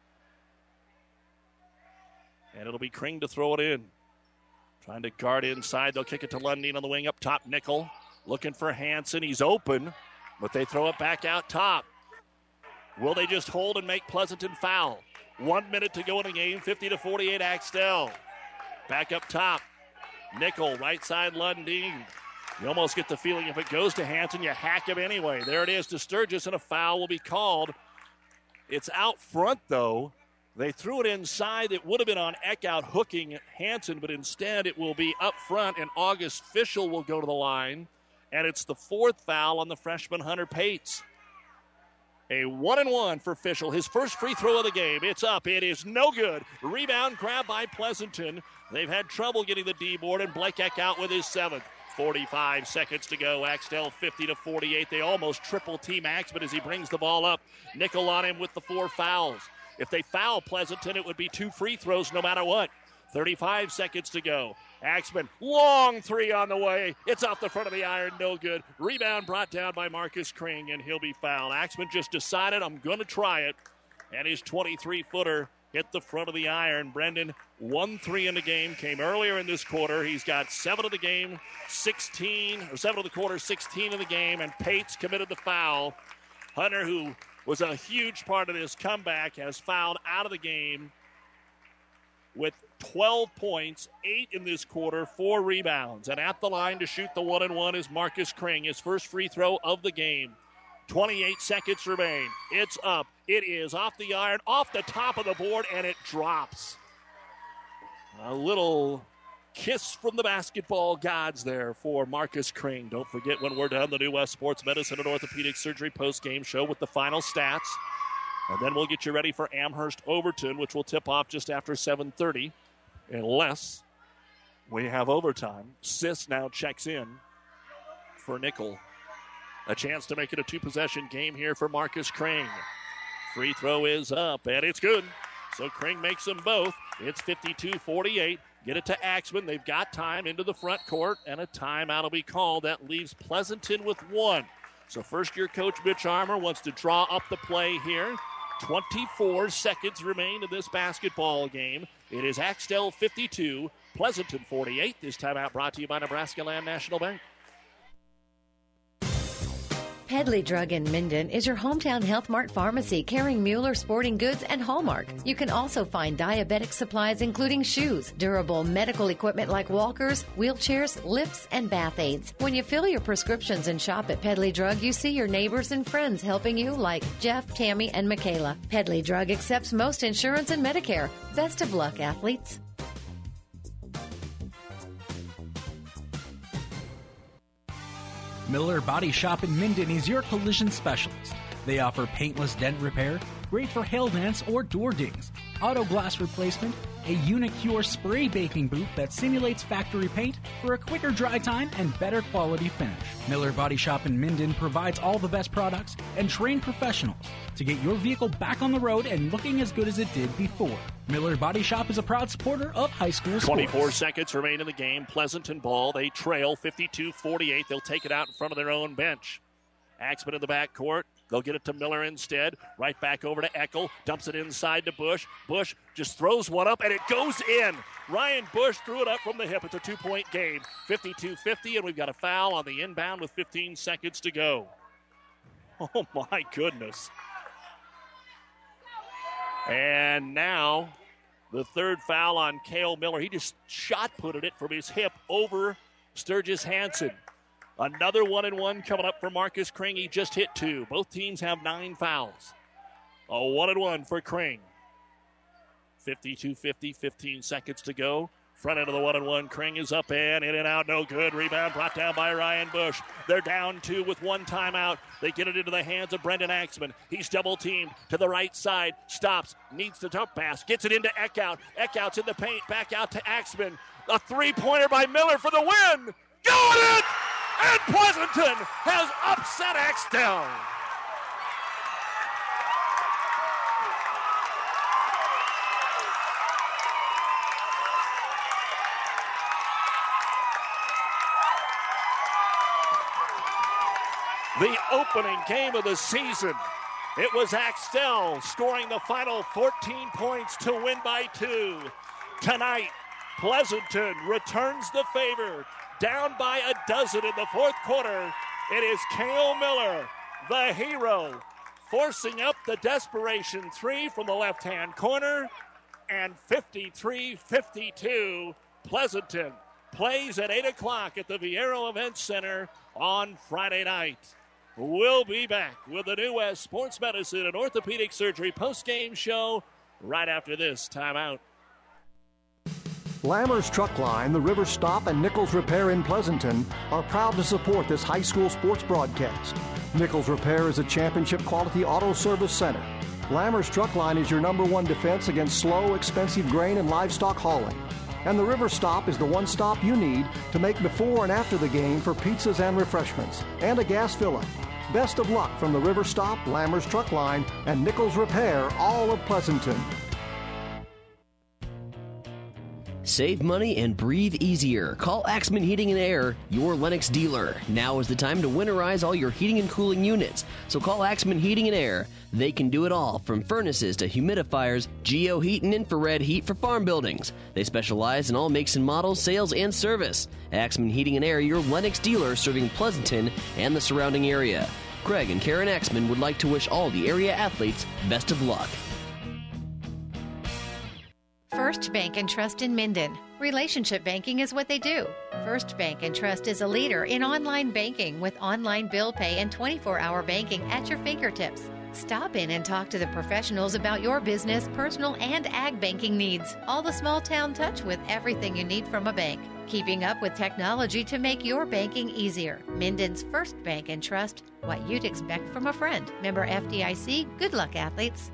And it'll be Kring to throw it in. Trying to guard inside. They'll kick it to Lundeen on the wing up top. Nickel looking for Hansen. He's open, but they throw it back out top. Will they just hold and make Pleasanton foul? One minute to go in the game. fifty to forty-eight Axtell. Back up top. Nickel, right side Lundeen. You almost get the feeling if it goes to Hansen, you hack him anyway. There it is to Sturgis, and a foul will be called. It's out front, though. They threw it inside. It would have been on Eckhout hooking Hansen, but instead it will be up front, and August Fischel will go to the line. And it's the fourth foul on the freshman Hunter Pates. A one and one for Fischel. His first free throw of the game. It's up. It is no good. Rebound grab by Pleasanton. They've had trouble getting the D-board, and Blake Eckhout with his seventh. forty-five seconds to go. Axtell fifty to forty-eight. They almost triple team Axman as he brings the ball up. Nickel on him with the four fouls. If they foul Pleasanton, it would be two free throws no matter what. thirty-five seconds to go. Axman, long three on the way. It's off the front of the iron, no good. Rebound brought down by Marcus Kring, and he'll be fouled. Axman just decided, I'm going to try it. And his twenty-three-footer hit the front of the iron. Brendan, one three in the game, came earlier in this quarter. He's got seven of the game, sixteen, or seven of the quarter, sixteen in the game, and Pates committed the foul. Hunter, who was a huge part of this comeback, has fouled out of the game with twelve points, eight in this quarter, four rebounds. And at the line to shoot the one and one is Marcus Kring, his first free throw of the game. twenty-eight seconds remain. It's up. It is off the iron, off the top of the board, and it drops. A little kiss from the basketball gods there for Marcus Kring. Don't forget, when we're done, the New West Sports Medicine and Orthopedic Surgery post-game show with the final stats. And then we'll get you ready for Amherst Overton, which will tip off just after seven thirty, unless we have overtime. Sis now checks in for Nickel. A chance to make it a two-possession game here for Marcus Kring. Free throw is up, and it's good. So Kring makes them both. It's fifty-two forty-eight. Get it to Axman. They've got time into the front court, and a timeout will be called. That leaves Pleasanton with one. So first-year coach Mitch Armour wants to draw up the play here. twenty-four seconds remain in this basketball game. It is Axtell fifty-two, Pleasanton forty-eight. This timeout brought to you by Nebraska Land National Bank. Pedley Drug in Minden is your hometown Health Mart pharmacy carrying Mueller Sporting Goods and Hallmark. You can also find diabetic supplies including shoes, durable medical equipment like walkers, wheelchairs, lifts, and bath aids. When you fill your prescriptions and shop at Pedley Drug, you see your neighbors and friends helping you like Jeff, Tammy, and Michaela. Pedley Drug accepts most insurance and Medicare. Best of luck, athletes. Miller Body Shop in Minden is your collision specialist. They offer paintless dent repair, great for hail dents or door dings, auto glass replacement, a Unicure spray baking booth that simulates factory paint for a quicker dry time and better quality finish. Miller Body Shop in Minden provides all the best products and trained professionals to get your vehicle back on the road and looking as good as it did before. Miller Body Shop is a proud supporter of high school sports. twenty-four seconds remain in the game. Pleasanton ball. They trail fifty-two forty-eight. They'll take it out in front of their own bench. Axman in the backcourt. They'll get it to Miller instead. Right back over to Eckel. Dumps it inside to Bush. Bush just throws one up, and it goes in. Ryan Bush threw it up from the hip. It's a two-point game. fifty-two fifty, and we've got a foul on the inbound with fifteen seconds to go. Oh, my goodness. And now the third foul on Cale Miller. He just shot-putted it from his hip over Sturgis Hansen. Another one and one coming up for Marcus Kring. He just hit two. Both teams have nine fouls. A one and one for Kring. fifty-two fifty, fifteen seconds to go. Front end of the one and one. Kring is up and in and out. No good. Rebound brought down by Ryan Bush. They're down two with one timeout. They get it into the hands of Brendan Axman. He's double teamed to the right side. Stops. Needs the dump pass. Gets it into Eckhout. Eckhout's in the paint. Back out to Axman. A three-pointer by Miller for the win. Going in! And Pleasanton has upset Axtell. The opening game of the season. It was Axtell scoring the final fourteen points to win by two. Tonight, Pleasanton returns the favor. Down by a dozen in the fourth quarter. It is Cale Miller, the hero, forcing up the desperation three from the left-hand corner. And fifty-three fifty-two, Pleasanton plays at eight o'clock at the Viero Event Center on Friday night. We'll be back with the New West Sports Medicine and Orthopedic Surgery post-game show right after this timeout. Lammers Truck Line, the River Stop, and Nichols Repair in Pleasanton are proud to support this high school sports broadcast. Nichols Repair is a championship quality auto service center. Lammers Truck Line is your number one defense against slow, expensive grain and livestock hauling. And the River Stop is the one stop you need to make before and after the game for pizzas and refreshments, and a gas fill-up. Best of luck from the River Stop, Lammers Truck Line, and Nichols Repair, all of Pleasanton. Save money and breathe easier. Call Axman Heating and Air, your Lennox dealer. Now is the time to winterize all your heating and cooling units. So call Axman Heating and Air. They can do it all, from furnaces to humidifiers, geo-heat and infrared heat for farm buildings. They specialize in all makes and models, sales, and service. Axman Heating and Air, your Lennox dealer serving Pleasanton and the surrounding area. Craig and Karen Axman would like to wish all the area athletes best of luck. First Bank and Trust in Minden. Relationship banking is what they do. First Bank and Trust is a leader in online banking with online bill pay and twenty-four hour banking at your fingertips. Stop in and talk to the professionals about your business, personal, and ag banking needs. All the small town touch with everything you need from a bank. Keeping up with technology to make your banking easier. Minden's First Bank and Trust. What you'd expect from a friend. Member F D I C. Good luck, athletes.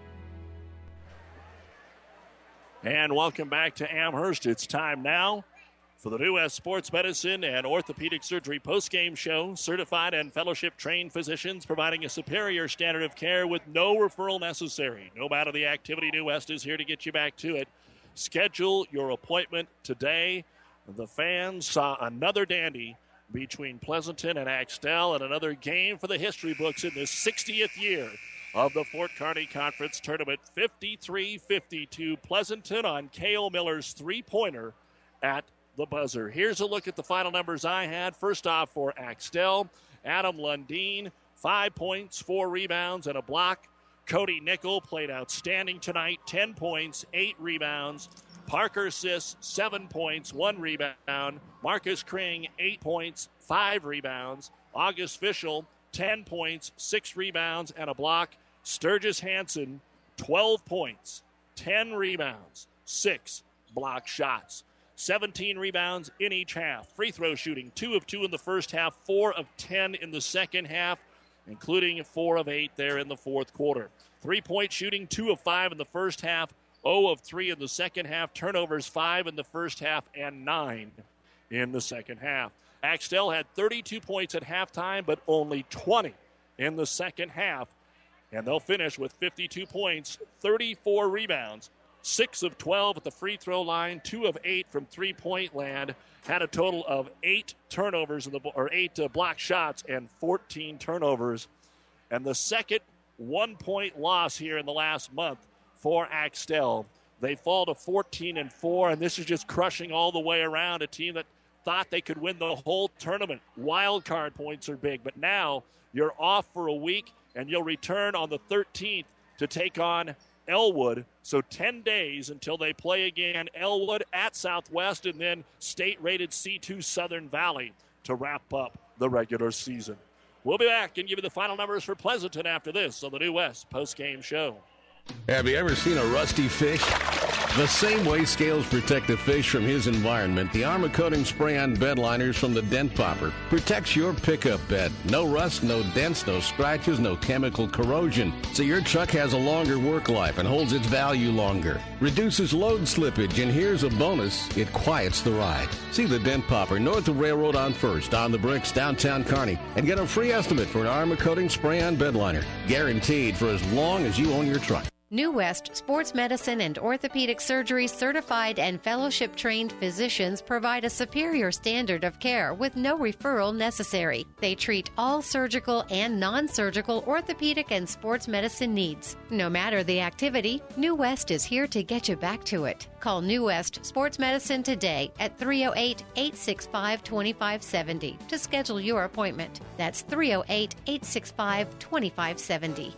And welcome back to Amherst. It's time now for the New West Sports Medicine and Orthopedic Surgery postgame show. Certified and fellowship-trained physicians providing a superior standard of care with no referral necessary. No matter the activity, New West is here to get you back to it. Schedule your appointment today. The fans saw another dandy between Pleasanton and Axtell and another game for the history books in this sixtieth year of the Fort Kearney Conference Tournament. fifty-three fifty-two Pleasanton on Cale Miller's three-pointer at the buzzer. Here's a look at the final numbers I had. First off for Axtell, Adam Lundeen, five points, four rebounds, and a block. Cody Nickel played outstanding tonight, ten points, eight rebounds. Parker Sis, seven points, one rebound. Marcus Kring, eight points, five rebounds. August Fischel, ten points, six rebounds, and a block. Sturgis Hansen, twelve points, ten rebounds, six block shots. seventeen rebounds in each half. Free throw shooting, two of two in the first half, four of ten in the second half, including four of eight there in the fourth quarter. Three-point shooting, two of five in the first half, zero of three in the second half. Turnovers, five in the first half and nine in the second half. Axtell had thirty-two points at halftime, but only twenty in the second half. And they'll finish with fifty-two points, thirty-four rebounds, six of twelve at the free throw line, two of eight from three-point land. Had a total of eight turnovers in the or eight uh, block shots and fourteen turnovers. And the second one-point loss here in the last month for Axtell. They fall to fourteen and four, and this is just crushing all the way around a team that thought they could win the whole tournament. Wild card points are big, but now you're off for a week, and you'll return on the thirteenth to take on Elwood. So ten days until they play again. Elwood at Southwest, and then state-rated C two Southern Valley to wrap up the regular season. We'll be back and give you the final numbers for Pleasanton after this on the New West postgame show. Have you ever seen a rusty fish? The same way scales protect the fish from his environment, the Armor Coating Spray-On bed liners from the Dent Popper protects your pickup bed. No rust, no dents, no scratches, no chemical corrosion. So your truck has a longer work life and holds its value longer. Reduces load slippage, and here's a bonus, it quiets the ride. See the Dent Popper north of Railroad on First, on the Bricks, downtown Kearney, and get a free estimate for an Armor Coating Spray-On bed liner. Guaranteed for as long as you own your truck. New West Sports Medicine and Orthopedic Surgery certified and fellowship-trained physicians provide a superior standard of care with no referral necessary. They treat all surgical and non-surgical orthopedic and sports medicine needs. No matter the activity, New West is here to get you back to it. Call New West Sports Medicine today at three oh eight, eight six five, two five seven oh to schedule your appointment. That's three oh eight, eight six five, two five seven oh.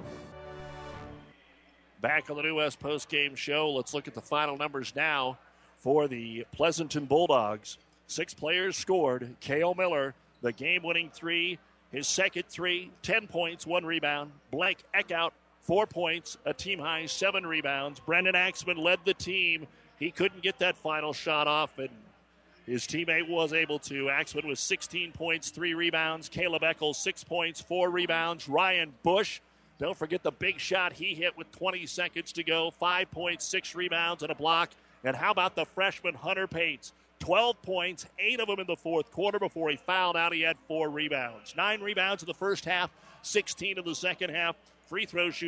Back on the New West postgame show, let's look at the final numbers now for the Pleasanton Bulldogs. Six players scored. Cale Miller, the game-winning three, his second three, ten points, one rebound. Blake Eckhout, four points, a team-high seven rebounds. Brendan Axman led the team. He couldn't get that final shot off, and his teammate was able to. Axman with sixteen points, three rebounds. Caleb Eccles, six points, four rebounds. Ryan Bush, don't forget the big shot he hit with twenty seconds to go. Five points, six rebounds, and a block. And how about the freshman Hunter Pates? twelve points, eight of them in the fourth quarter before he fouled out. He had four rebounds. Nine rebounds in the first half, sixteen in the second half. Free throw shooting,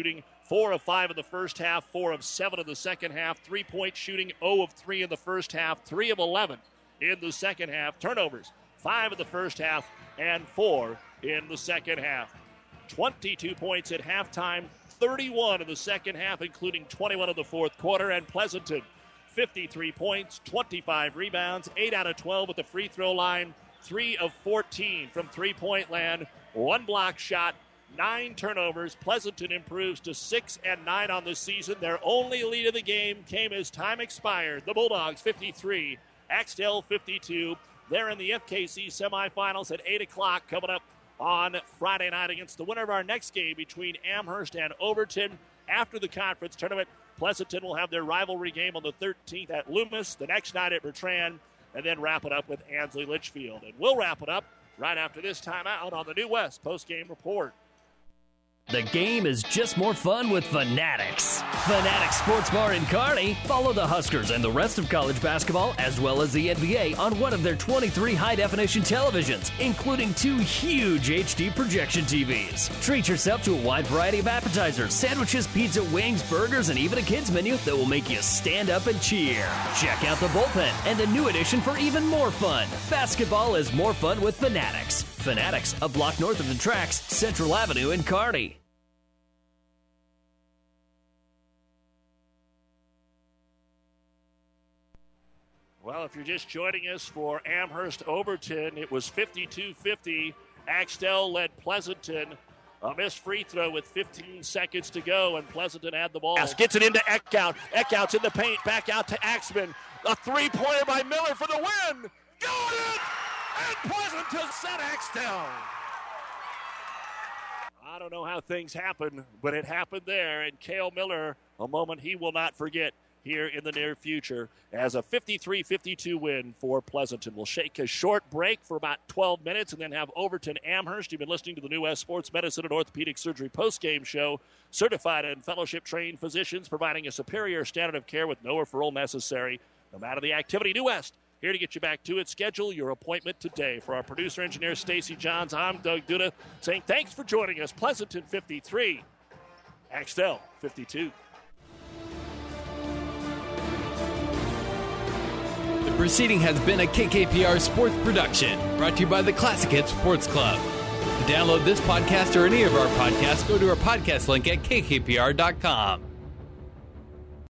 four of five in the first half, four of seven in the second half. Three-point shooting, zero of three in the first half, three of eleven in the second half. Turnovers, five in the first half and four in the second half. twenty-two points at halftime, thirty-one in the second half, including twenty-one in the fourth quarter. And Pleasanton, fifty-three points, twenty-five rebounds, eight out of twelve at the free throw line, three of fourteen from three-point land, one block shot, nine turnovers. Pleasanton improves to six and nine on the season. Their only lead of the game came as time expired. The Bulldogs fifty-three, Axtell fifty-two. They're in the F K C semifinals at eight o'clock coming up on Friday night against the winner of our next game between Amherst and Overton. After the conference tournament, Pleasanton will have their rivalry game on the thirteenth at Loomis, the next night at Bertrand, and then wrap it up with Ansley Litchfield. And we'll wrap it up right after this timeout on the New West postgame report. The game is just more fun with Fanatics. Fanatics Sports Bar in Kearney. Follow the Huskers and the rest of college basketball as well as the N B A on one of their twenty-three high-definition televisions, including two huge H D projection T Vs. Treat yourself to a wide variety of appetizers, sandwiches, pizza, wings, burgers, and even a kids menu that will make you stand up and cheer. Check out the bullpen and the new addition for even more fun. Basketball is more fun with Fanatics. Fanatics, a block north of the tracks, Central Avenue in Kearney. Well, if you're just joining us for Amherst Overton, it was fifty-two fifty. Axtell led Pleasanton. A missed free throw with fifteen seconds to go, and Pleasanton had the ball. Gets it into Eckhout. Eckhout's in the paint. Back out to Axman. A three-pointer by Miller for the win. Got it! And Pleasanton set Axtell. I don't know how things happen, but it happened there. And Cale Miller, a moment he will not forget here in the near future, as a fifty-three fifty-two win for Pleasanton. We'll shake a short break for about twelve minutes and then have Overton Amherst. You've been listening to the New West Sports Medicine and Orthopedic Surgery postgame show. Certified and fellowship-trained physicians providing a superior standard of care with no referral necessary, no matter the activity. New West, here to get you back to it. Schedule your appointment today. For our producer-engineer, Stacy Johns, I'm Doug Duda, saying thanks for joining us. Pleasanton fifty-three, Axtell fifty-two. The proceeding has been a K K P R sports production, brought to you by the Classic Hits Sports Club. To download this podcast or any of our podcasts, go to our podcast link at K K P R dot com.